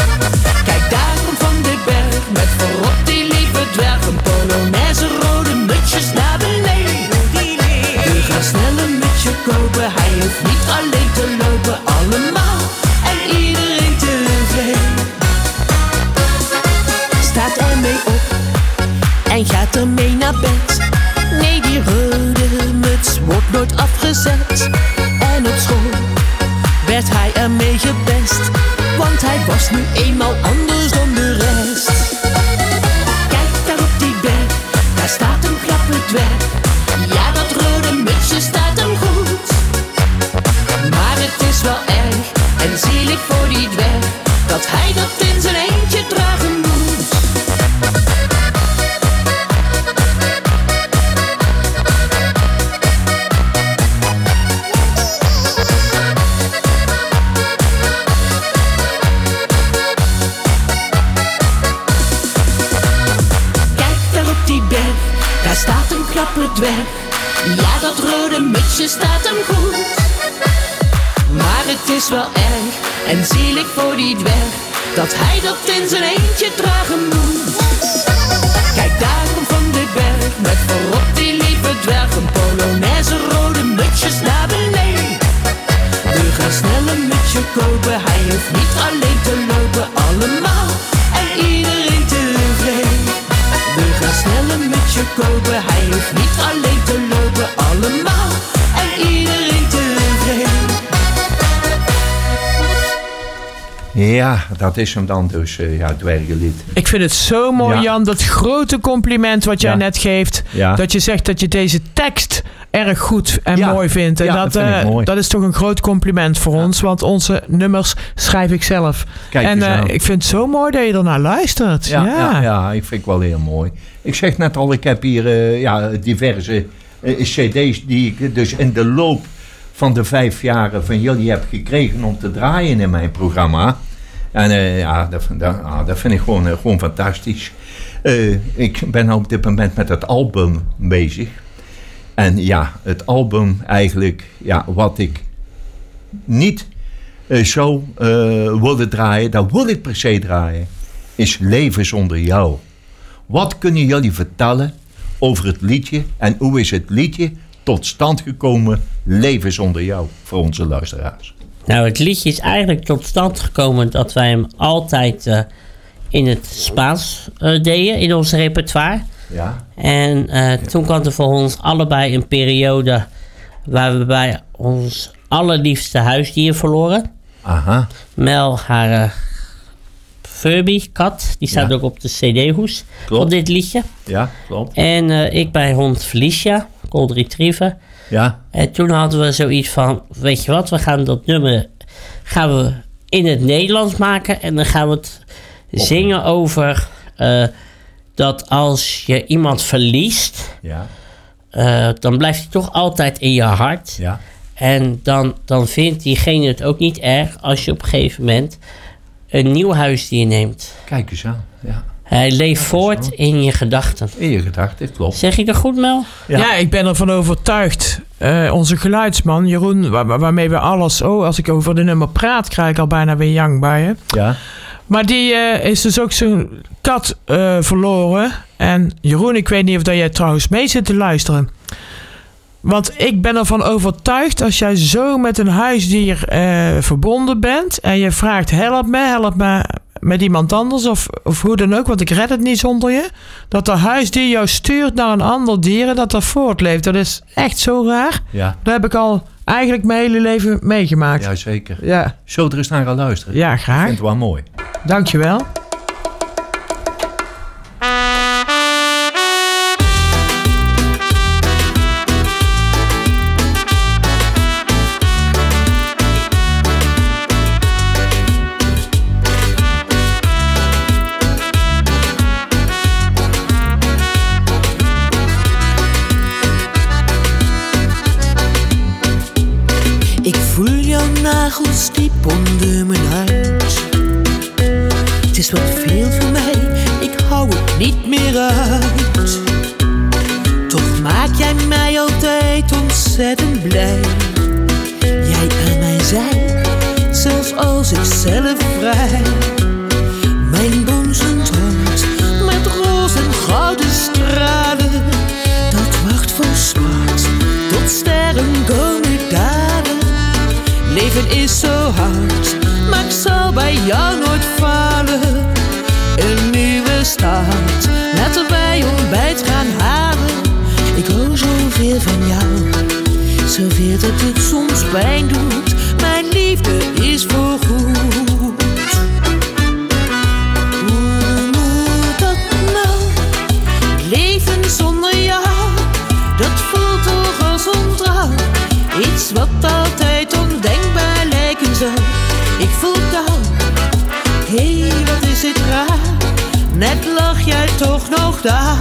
Speaker 19: is nu eenmaal anders dan de rest. Kijk daar op die berg, daar staat een klapperdwerg. Ja, dat rode mutsje staat hem goed. Maar het is wel erg en zielig voor die dwerg, dat hij dat in zijn eentje dragen moet. Daar staat een klapperdwerg. Ja, dat rode mutsje staat hem goed. Maar het is wel erg en zielig voor die dwerg, dat hij dat in zijn eentje dragen moet. Kijk daarom van de berg, met voorop die lieve dwerg. Een polonaise rode mutsjes naar beneden. We gaan snel een mutsje kopen, hij hoeft niet alleen te lopen. Allemaal en iedereen tevreden. We gaan snel een mutsje kopen, hij hoeft niet alleen te lopen. Allemaal en iedereen tevreden.
Speaker 14: Ja, dat is hem dan dus, het dwergenlied.
Speaker 20: Ik vind het zo mooi,
Speaker 14: Ja.
Speaker 20: Jan, dat grote compliment wat jij net geeft.
Speaker 14: Ja.
Speaker 20: Dat je zegt dat je deze tekst erg goed en mooi vindt. En
Speaker 14: Ja, dat vind ik mooi.
Speaker 20: dat is toch een groot compliment voor ons, want onze nummers schrijf ik zelf.
Speaker 14: Kijk
Speaker 20: en
Speaker 14: eens aan.
Speaker 20: ik vind het zo mooi dat je ernaar luistert.
Speaker 14: Ja, ik vind het wel heel mooi. Ik zeg net al, ik heb hier diverse cd's die ik dus in de loop van de 5 jaar van jullie heb gekregen om te draaien in mijn programma. En dat vind ik gewoon fantastisch. Ik ben op dit moment met het album bezig. En ja, het album eigenlijk, wat ik niet zo wilde draaien, dat wil ik per se draaien, is Leven zonder jou. Wat kunnen jullie vertellen over het liedje en hoe is het liedje tot stand gekomen, Leven zonder jou, voor onze luisteraars?
Speaker 21: Nou, het liedje is eigenlijk tot stand gekomen dat wij hem altijd in het Spaans deden, in ons repertoire.
Speaker 14: Ja.
Speaker 21: En toen kwam er voor ons allebei een periode waar we bij ons allerliefste huisdier verloren.
Speaker 14: Aha.
Speaker 21: Mel, haar Furby, kat, die staat ook op de cd-hoes van dit liedje.
Speaker 14: Ja, klopt.
Speaker 21: En ik bij hond Felicia, Gold Retriever.
Speaker 14: Ja.
Speaker 21: En toen hadden we zoiets van, weet je wat, we gaan dat nummer in het Nederlands maken. En dan gaan we het zingen over dat als je iemand verliest, dan blijft hij toch altijd in je hart.
Speaker 14: Ja.
Speaker 21: En dan vindt diegene het ook niet erg als je op een gegeven moment een nieuw huisdier neemt.
Speaker 14: Kijk eens aan, ja.
Speaker 21: Hij leeft voort in je gedachten.
Speaker 14: In je gedachten, klopt.
Speaker 21: Zeg ik dat goed, Mel?
Speaker 20: Ja, ik ben ervan overtuigd. Onze geluidsman, Jeroen, waarmee we alles... Oh, als ik over de nummer praat, krijg ik al bijna weer jank bij je.
Speaker 14: Ja.
Speaker 20: Maar die is dus ook zijn kat verloren. En Jeroen, ik weet niet of dat jij trouwens mee zit te luisteren. Want ik ben ervan overtuigd, als jij zo met een huisdier verbonden bent en je vraagt help me met iemand anders of hoe dan ook, want ik red het niet zonder je, dat de huisdier jou stuurt naar een ander dier en dat dat voortleeft. Dat is echt zo raar.
Speaker 14: Ja.
Speaker 20: Dat heb ik al eigenlijk mijn hele leven meegemaakt.
Speaker 14: Ja, zeker.
Speaker 20: Ja.
Speaker 14: Zo er eens naar gaan luisteren.
Speaker 20: Ja, graag.
Speaker 14: Ik vind het wel mooi.
Speaker 20: Dankjewel.
Speaker 19: Ik voel jouw nagels diep onder mijn huid. Het is wat veel voor mij, ik hou het niet meer uit. Toch maak jij mij altijd ontzettend blij. Jij aan mijn zij, zelfs als ik zelf vrij. Mijn bonzend hart met roze en gouden stralen, dat wacht vol smart tot sterren komen dalen. Leven is zo hard, maar ik zal bij jou nooit falen. Een nieuwe start, laten wij ontbijt gaan halen. Ik hou zoveel van jou, zoveel dat het soms pijn doet. Mijn liefde is voorgoed.
Speaker 11: is het raar, net lag jij toch nog daar.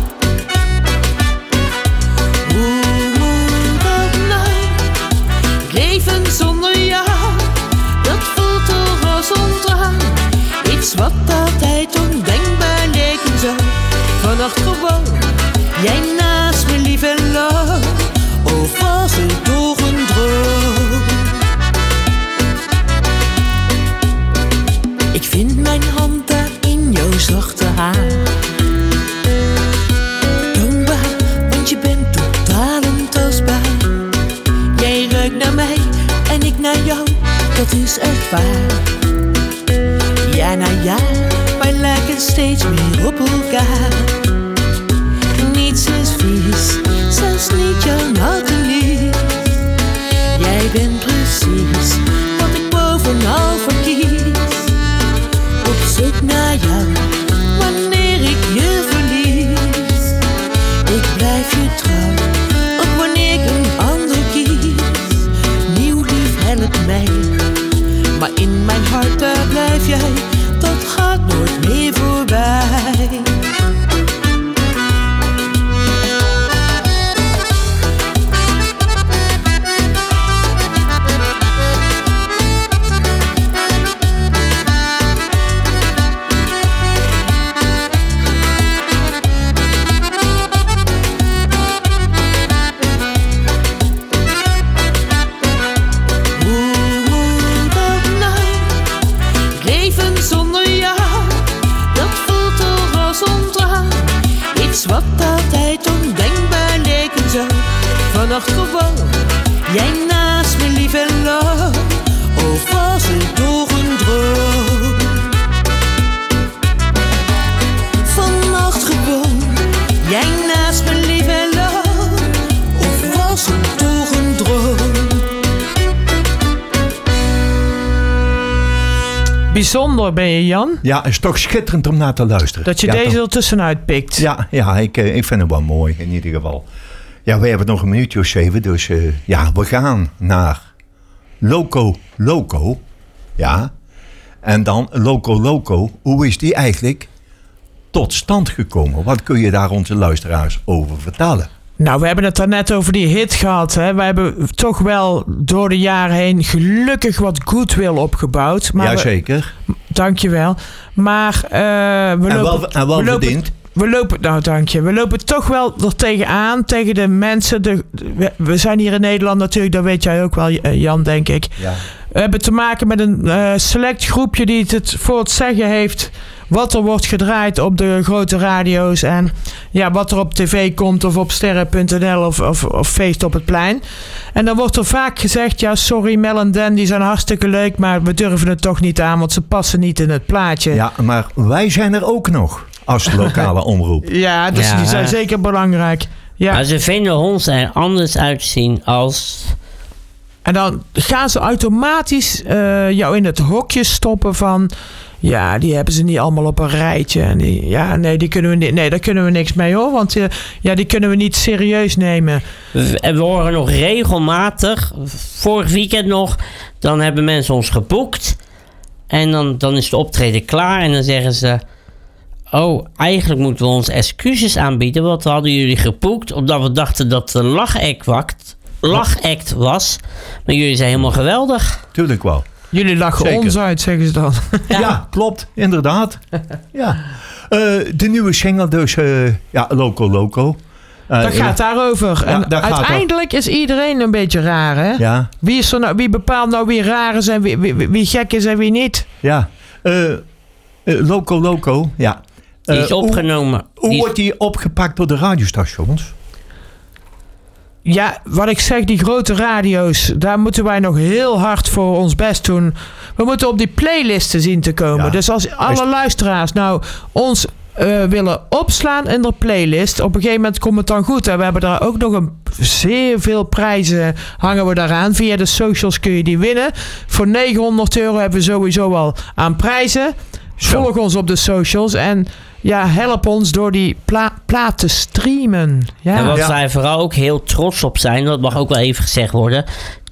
Speaker 11: Hoe moet dat nou? Leven zonder jou, dat voelt toch als ontrouw. Iets wat altijd ondenkbaar leek en zo. Vannacht gewoon, jij naast me lief en lauw. Of was het toch een droom? Ik vind mijn hand daar in jouw zachte haar. Dankbaar, want je bent totaal ontastbaar. Jij ruikt naar mij en ik naar jou, dat is echt waar. Jaar na jaar, wij lijken steeds meer op elkaar. Niets is vies, zelfs niet jouw natte lief. Jij bent precies wat ik bovenal verkies. Op zoek naar jou, wanneer ik je verlies. Ik blijf je trouw, ook wanneer ik een ander kies. Nieuw lief helpt mij, maar in mijn hart daar blijf jij. Dat gaat nooit meer voorbij. Wat altijd ondenkbaar leek en zo. Vannacht gewoon, jij naast me lief en lauw. Of was het toch een droom? Vannacht gewoon, jij naast me lief en lauw. Of was het toch een droom?
Speaker 20: Bijzonder ben je, Jan.
Speaker 14: Ja, het is toch schitterend om naar te luisteren.
Speaker 20: Dat je
Speaker 14: ja,
Speaker 20: deze
Speaker 14: toch?
Speaker 20: er tussenuit pikt.
Speaker 14: Ja, ik vind het wel mooi in ieder geval. Ja, we hebben nog een minuutje of 7, dus ja, we gaan naar Loco Loco. Ja, en dan Loco Loco, hoe is die eigenlijk tot stand gekomen? Wat kun je daar onze luisteraars over vertellen?
Speaker 20: Nou, we hebben het daarnet over die hit gehad. Hè. We hebben toch wel door de jaren heen gelukkig wat goodwill opgebouwd.
Speaker 14: Jazeker.
Speaker 20: Dankjewel. Maar we lopen toch wel er tegenaan, tegen de mensen. We zijn hier in Nederland natuurlijk, dat weet jij ook wel, Jan, denk ik.
Speaker 14: Ja.
Speaker 20: We hebben te maken met een select groepje die het voor het zeggen heeft wat er wordt gedraaid op de grote radio's en ja, wat er op tv komt of op sterren.nl of feest op het plein. En dan wordt er vaak gezegd, ja sorry Mel en Dan, die zijn hartstikke leuk, maar we durven het toch niet aan, want ze passen niet in het plaatje.
Speaker 14: Ja, maar wij zijn er ook nog als lokale omroep.
Speaker 20: Ja, dus die zijn zeker belangrijk. Ja.
Speaker 21: Maar ze vinden ons er anders uitzien als...
Speaker 20: En dan gaan ze automatisch jou in het hokje stoppen van... Ja, die hebben ze niet allemaal op een rijtje. En daar kunnen we niks mee hoor. Want die kunnen we niet serieus nemen.
Speaker 21: En we horen nog regelmatig, vorig weekend nog... dan hebben mensen ons geboekt. En dan is de optreden klaar. En dan zeggen ze... Oh, eigenlijk moeten we ons excuses aanbieden. Want we hadden jullie geboekt. Omdat we dachten dat de lachact was. Maar jullie zijn helemaal geweldig.
Speaker 14: Tuurlijk wel.
Speaker 20: Jullie lachen
Speaker 14: Zeker.
Speaker 20: ons uit, zeggen ze dan.
Speaker 14: Ja, klopt. Inderdaad. Ja. De nieuwe single dus, Loco Loco.
Speaker 20: Dat gaat daarover. En uiteindelijk is iedereen een beetje raar, hè?
Speaker 14: Ja.
Speaker 20: Wie bepaalt nou wie raar is en wie gek is en wie niet?
Speaker 14: Ja. Loco Loco, ja.
Speaker 21: Die is opgenomen.
Speaker 14: Hoe wordt die opgepakt door de radiostations?
Speaker 20: Ja, wat ik zeg, die grote radio's, daar moeten wij nog heel hard voor ons best doen. We moeten op die playlisten zien te komen. Ja. Dus als alle luisteraars nou ons willen opslaan in de playlist, op een gegeven moment komt het dan goed. En we hebben daar ook nog zeer veel prijzen hangen we daaraan. Via de socials kun je die winnen. Voor €900 hebben we sowieso al aan prijzen. Volg ons op de socials en ja, help ons door die plaat te streamen. Ja.
Speaker 21: En wat wij vooral ook heel trots op zijn, dat mag ook wel even gezegd worden.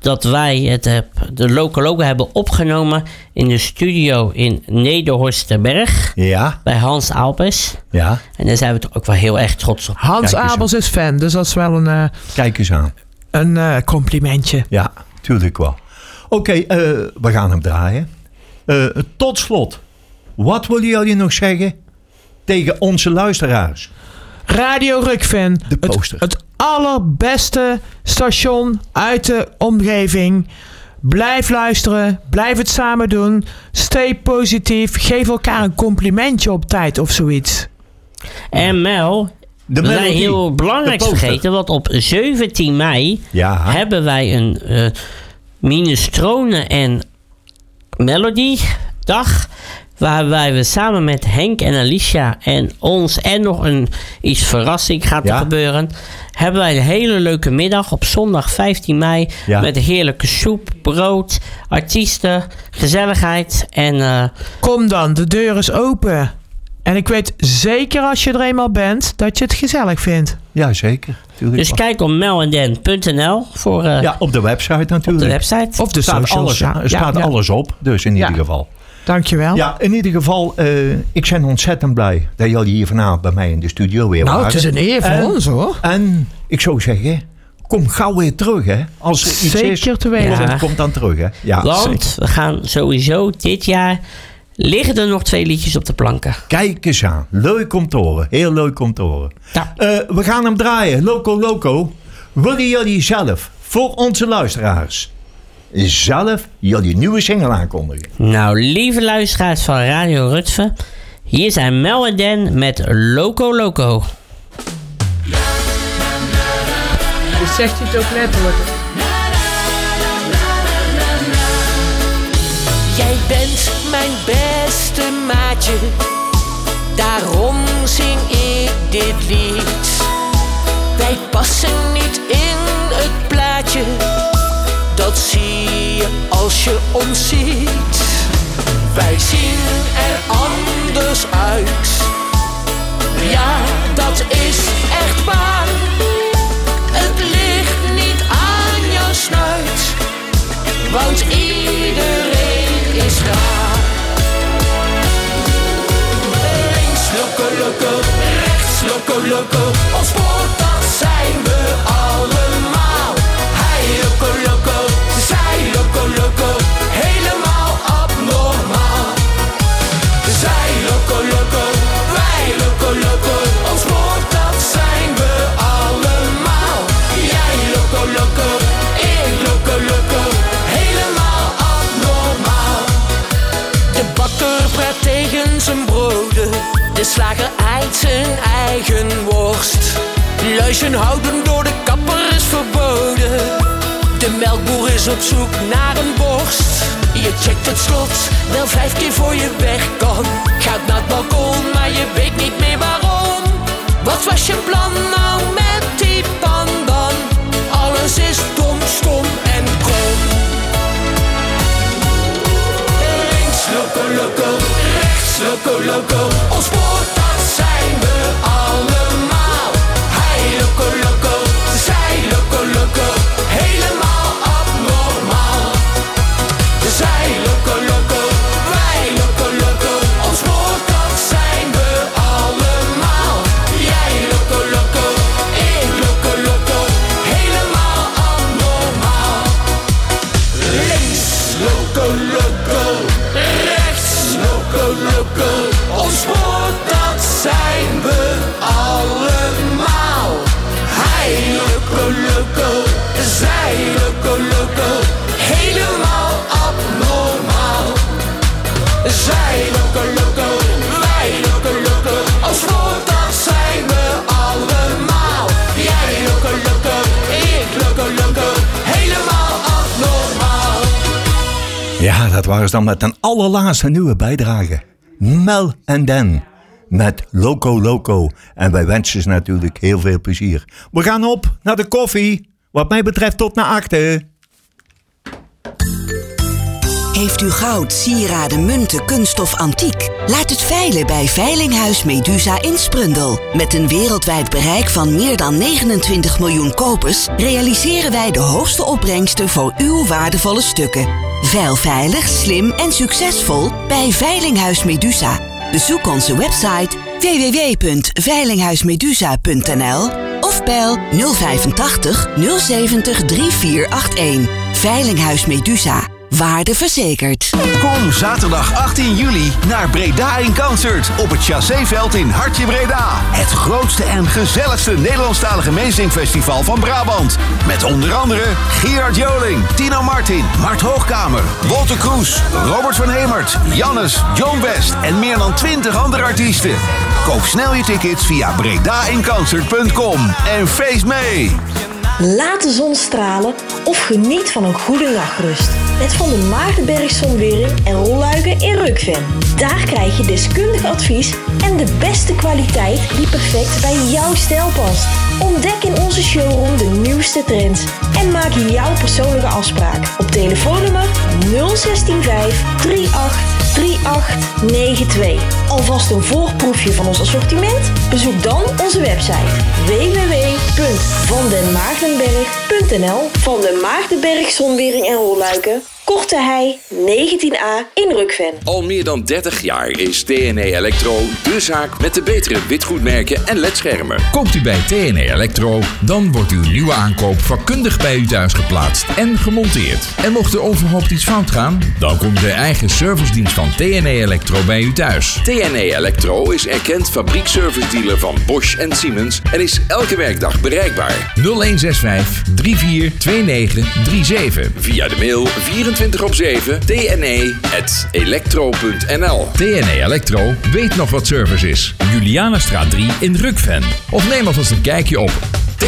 Speaker 21: dat wij de Loco Loco hebben opgenomen in de studio in Nederhorsterberg.
Speaker 14: Ja.
Speaker 21: Bij Hans Albers.
Speaker 14: Ja.
Speaker 21: En daar zijn we toch ook wel heel erg trots op.
Speaker 20: Hans Albers is fan, dus dat is wel een...
Speaker 14: Kijk eens aan.
Speaker 20: Een complimentje.
Speaker 14: Ja, tuurlijk wel. Oké, we gaan hem draaien. Tot slot, wat willen jullie nog zeggen tegen onze luisteraars?
Speaker 20: Radio Rukven.
Speaker 14: De poster.
Speaker 20: Het allerbeste station uit de omgeving. Blijf luisteren. Blijf het samen doen. Stay positief. Geef elkaar een complimentje op tijd of zoiets.
Speaker 21: En Mel, we zijn heel belangrijk vergeten. Want op 17 mei hebben wij een minestrone en melody dag. Waarbij we samen met Henk en Alicia en ons en nog iets verrassing gaat er gebeuren. Hebben wij een hele leuke middag op zondag 15 mei. Met heerlijke soep, brood, artiesten, gezelligheid. En,
Speaker 20: kom dan, de deur is open. En ik weet zeker als je er eenmaal bent dat je het gezellig vindt.
Speaker 14: Ja, zeker.
Speaker 21: Dus kijk op melanden.nl voor...
Speaker 14: op de website natuurlijk.
Speaker 21: Op de website.
Speaker 20: Of de socials.
Speaker 14: Er staat alles op, dus in ieder geval.
Speaker 20: Dankjewel.
Speaker 14: Ja, in ieder geval, ik ben ontzettend blij dat jullie hier vanavond bij mij in de studio weer waren.
Speaker 20: Nou, het is een eer voor ons hoor.
Speaker 14: En ik zou zeggen, kom gauw weer terug hè. Als er iets
Speaker 20: zeker
Speaker 14: is,
Speaker 20: te weten.
Speaker 14: Kom dan terug hè. Ja,
Speaker 21: want
Speaker 14: zeker.
Speaker 21: We gaan sowieso dit jaar... liggen er nog 2 liedjes op de planken.
Speaker 14: Kijk eens aan. Leuk om te horen. Heel leuk om te horen.
Speaker 21: Ja.
Speaker 14: We gaan hem draaien. Loco Loco. Willen jullie zelf, voor onze luisteraars, zelf jullie nieuwe single aankondigen?
Speaker 21: Nou, lieve luisteraars van Radio Rutven. Hier zijn Mel en Dan met Loco Loco.
Speaker 20: Dus zegt hij het ook letterlijk.
Speaker 19: Jij bent mijn beste maatje, daarom zing ik dit lied. Wij passen niet in het plaatje, dat zie je als je ons ziet. Wij zien er anders uit, ja dat is echt waar. Het ligt niet aan jouw snuit, want iedereen is raar. Links loco loco, rechts loco loco, ons woord dat zijn we allemaal. Hij loco loco, zij loco loco, helemaal abnormaal. Zij loco loco, wij loco loco, ons woord dat zijn we allemaal. Jij loco loco, ik loco loco, helemaal abnormaal. De bakker praat tegen zijn broden, de slager eet zijn eigen worst. Luizen houden door de kapper is verboden, de melkboer is op zoek naar een borst. Je checkt het slot wel 5 keer voor je weg kan. Gaat naar het balkon, maar je weet niet meer waarom. Wat was je plan nou met die pan dan? Alles is dom, stom en krom. Links loco loco, rechts loco loco, ons woord dat zijn we allemaal. Hij loco loco, zij loco loco, helemaal abnormaal. Zij loco loco, wij loco loco, ons woord dat zijn we allemaal. Jij loco loco, ik loco loco, helemaal abnormaal. Links loco loco, rechts loco loco, ons woord dat zijn we allemaal. Hij loco loco, zij loco loco, helemaal abnormaal. Zij loco loco, wij loco loco, als woord dat zijn we allemaal. Jij loco loco, ik loco loco, helemaal abnormaal.
Speaker 14: Ja, dat waren ze dan met een allerlaatste nieuwe bijdrage. Mel en Dan met Loco Loco. En wij wensen ze natuurlijk heel veel plezier. We gaan op naar de koffie. Wat mij betreft tot naar 8.
Speaker 1: Heeft u goud, sieraden, munten, kunststof, antiek? Laat het veilen bij Veilinghuis Medusa in Sprundel. Met een wereldwijd bereik van meer dan 29 miljoen kopers realiseren wij de hoogste opbrengsten voor uw waardevolle stukken. Veil veilig, slim en succesvol bij Veilinghuis Medusa. Bezoek onze website www.veilinghuismedusa.nl of bel 085 070 3481. Veilinghuis Medusa. Waarde verzekerd.
Speaker 22: Kom zaterdag 18 juli naar Breda in Concert op het Chasséveld in Hartje Breda. Het grootste en gezelligste Nederlandstalige meezingfestival van Brabant. Met onder andere Gerard Joling, Tino Martin, Mart Hoogkamer, Wolter Kroes, Robert van Hemert, Jannes, John West en meer dan 20 andere artiesten. Koop snel je tickets via bredainconcert.com en feest mee!
Speaker 8: Laat de zon stralen of geniet van een goede nachtrust. Met Van der Maagdenberg Zonwering en Rolluiken in Rukven. Daar krijg je deskundig advies en de beste kwaliteit die perfect bij jouw stijl past. Ontdek in onze showroom de nieuwste trends en maak jouw persoonlijke afspraak op telefoonnummer 0165 38 3892. Alvast een voorproefje van ons assortiment? Bezoek dan onze website www.vandenmaagdenberg.nl. Van den Maagdenberg Zonwering en Rolluiken, Korte Hei 19A in Rukven.
Speaker 23: Al meer dan 30 jaar is TNE Electro de zaak met de betere witgoedmerken en ledschermen.
Speaker 24: Koopt u bij TNE Electro, dan wordt uw nieuwe aankoop vakkundig bij u thuis geplaatst en gemonteerd. En mocht er onverhoopt iets fout gaan, dan komt de eigen servicedienst van TNE Electro bij u thuis.
Speaker 23: TNE Electro is erkend fabriekservice-dealer van Bosch en Siemens en is elke werkdag bereikbaar.
Speaker 24: 0165 342937.
Speaker 23: Via de mail 24/7 tne@electro.nl.
Speaker 24: TNE Electro weet nog wat service is. Julianastraat 3 in Rukven. Of neem alvast een kijkje op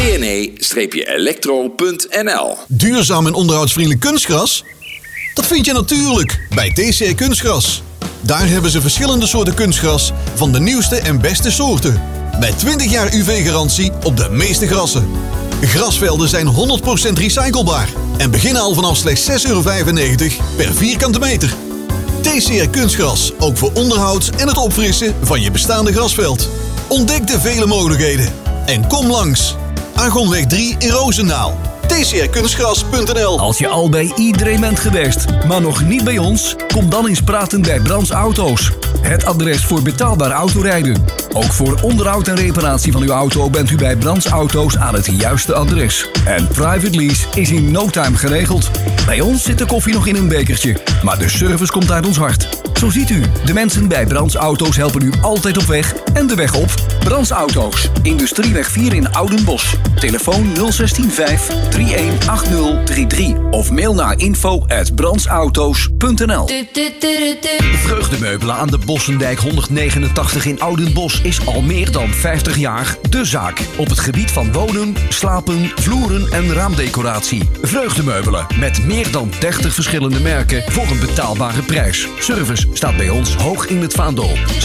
Speaker 23: tne-electro.nl.
Speaker 5: Duurzaam en onderhoudsvriendelijk kunstgras? Dat vind je natuurlijk bij TCR Kunstgras. Daar hebben ze verschillende soorten kunstgras van de nieuwste en beste soorten. Met 20 jaar UV-garantie op de meeste grassen. Grasvelden zijn 100% recyclebaar en beginnen al vanaf slechts €6,95 per vierkante meter. TCR Kunstgras, ook voor onderhoud en het opfrissen van je bestaande grasveld. Ontdek de vele mogelijkheden en kom langs. Argonweg 3 in Roosendaal. tcrkunstgras.nl.
Speaker 25: Als je al bij iedereen bent geweest, maar nog niet bij ons, kom dan eens praten bij Brands Auto's. Het adres voor betaalbaar autorijden. Ook voor onderhoud en reparatie van uw auto bent u bij Brands Auto's aan het juiste adres. En private lease is in no time geregeld. Bij ons zit de koffie nog in een bekertje, maar de service komt uit ons hart. Zo ziet u, de mensen bij Brands Auto's helpen u altijd op weg en de weg op. Brands Auto's, Industrieweg 4 in Oudenbosch. Telefoon 0165 318033 of mail naar info@brandsauto's.nl. Vreugdemeubelen aan de Bossendijk 189 in Oudenbosch is al meer dan 50 jaar de zaak. Op het gebied van wonen, slapen, vloeren en raamdecoratie. Vreugdemeubelen met meer dan 30 verschillende merken voor een betaalbare prijs. Service staat bij ons hoog in het vaandel.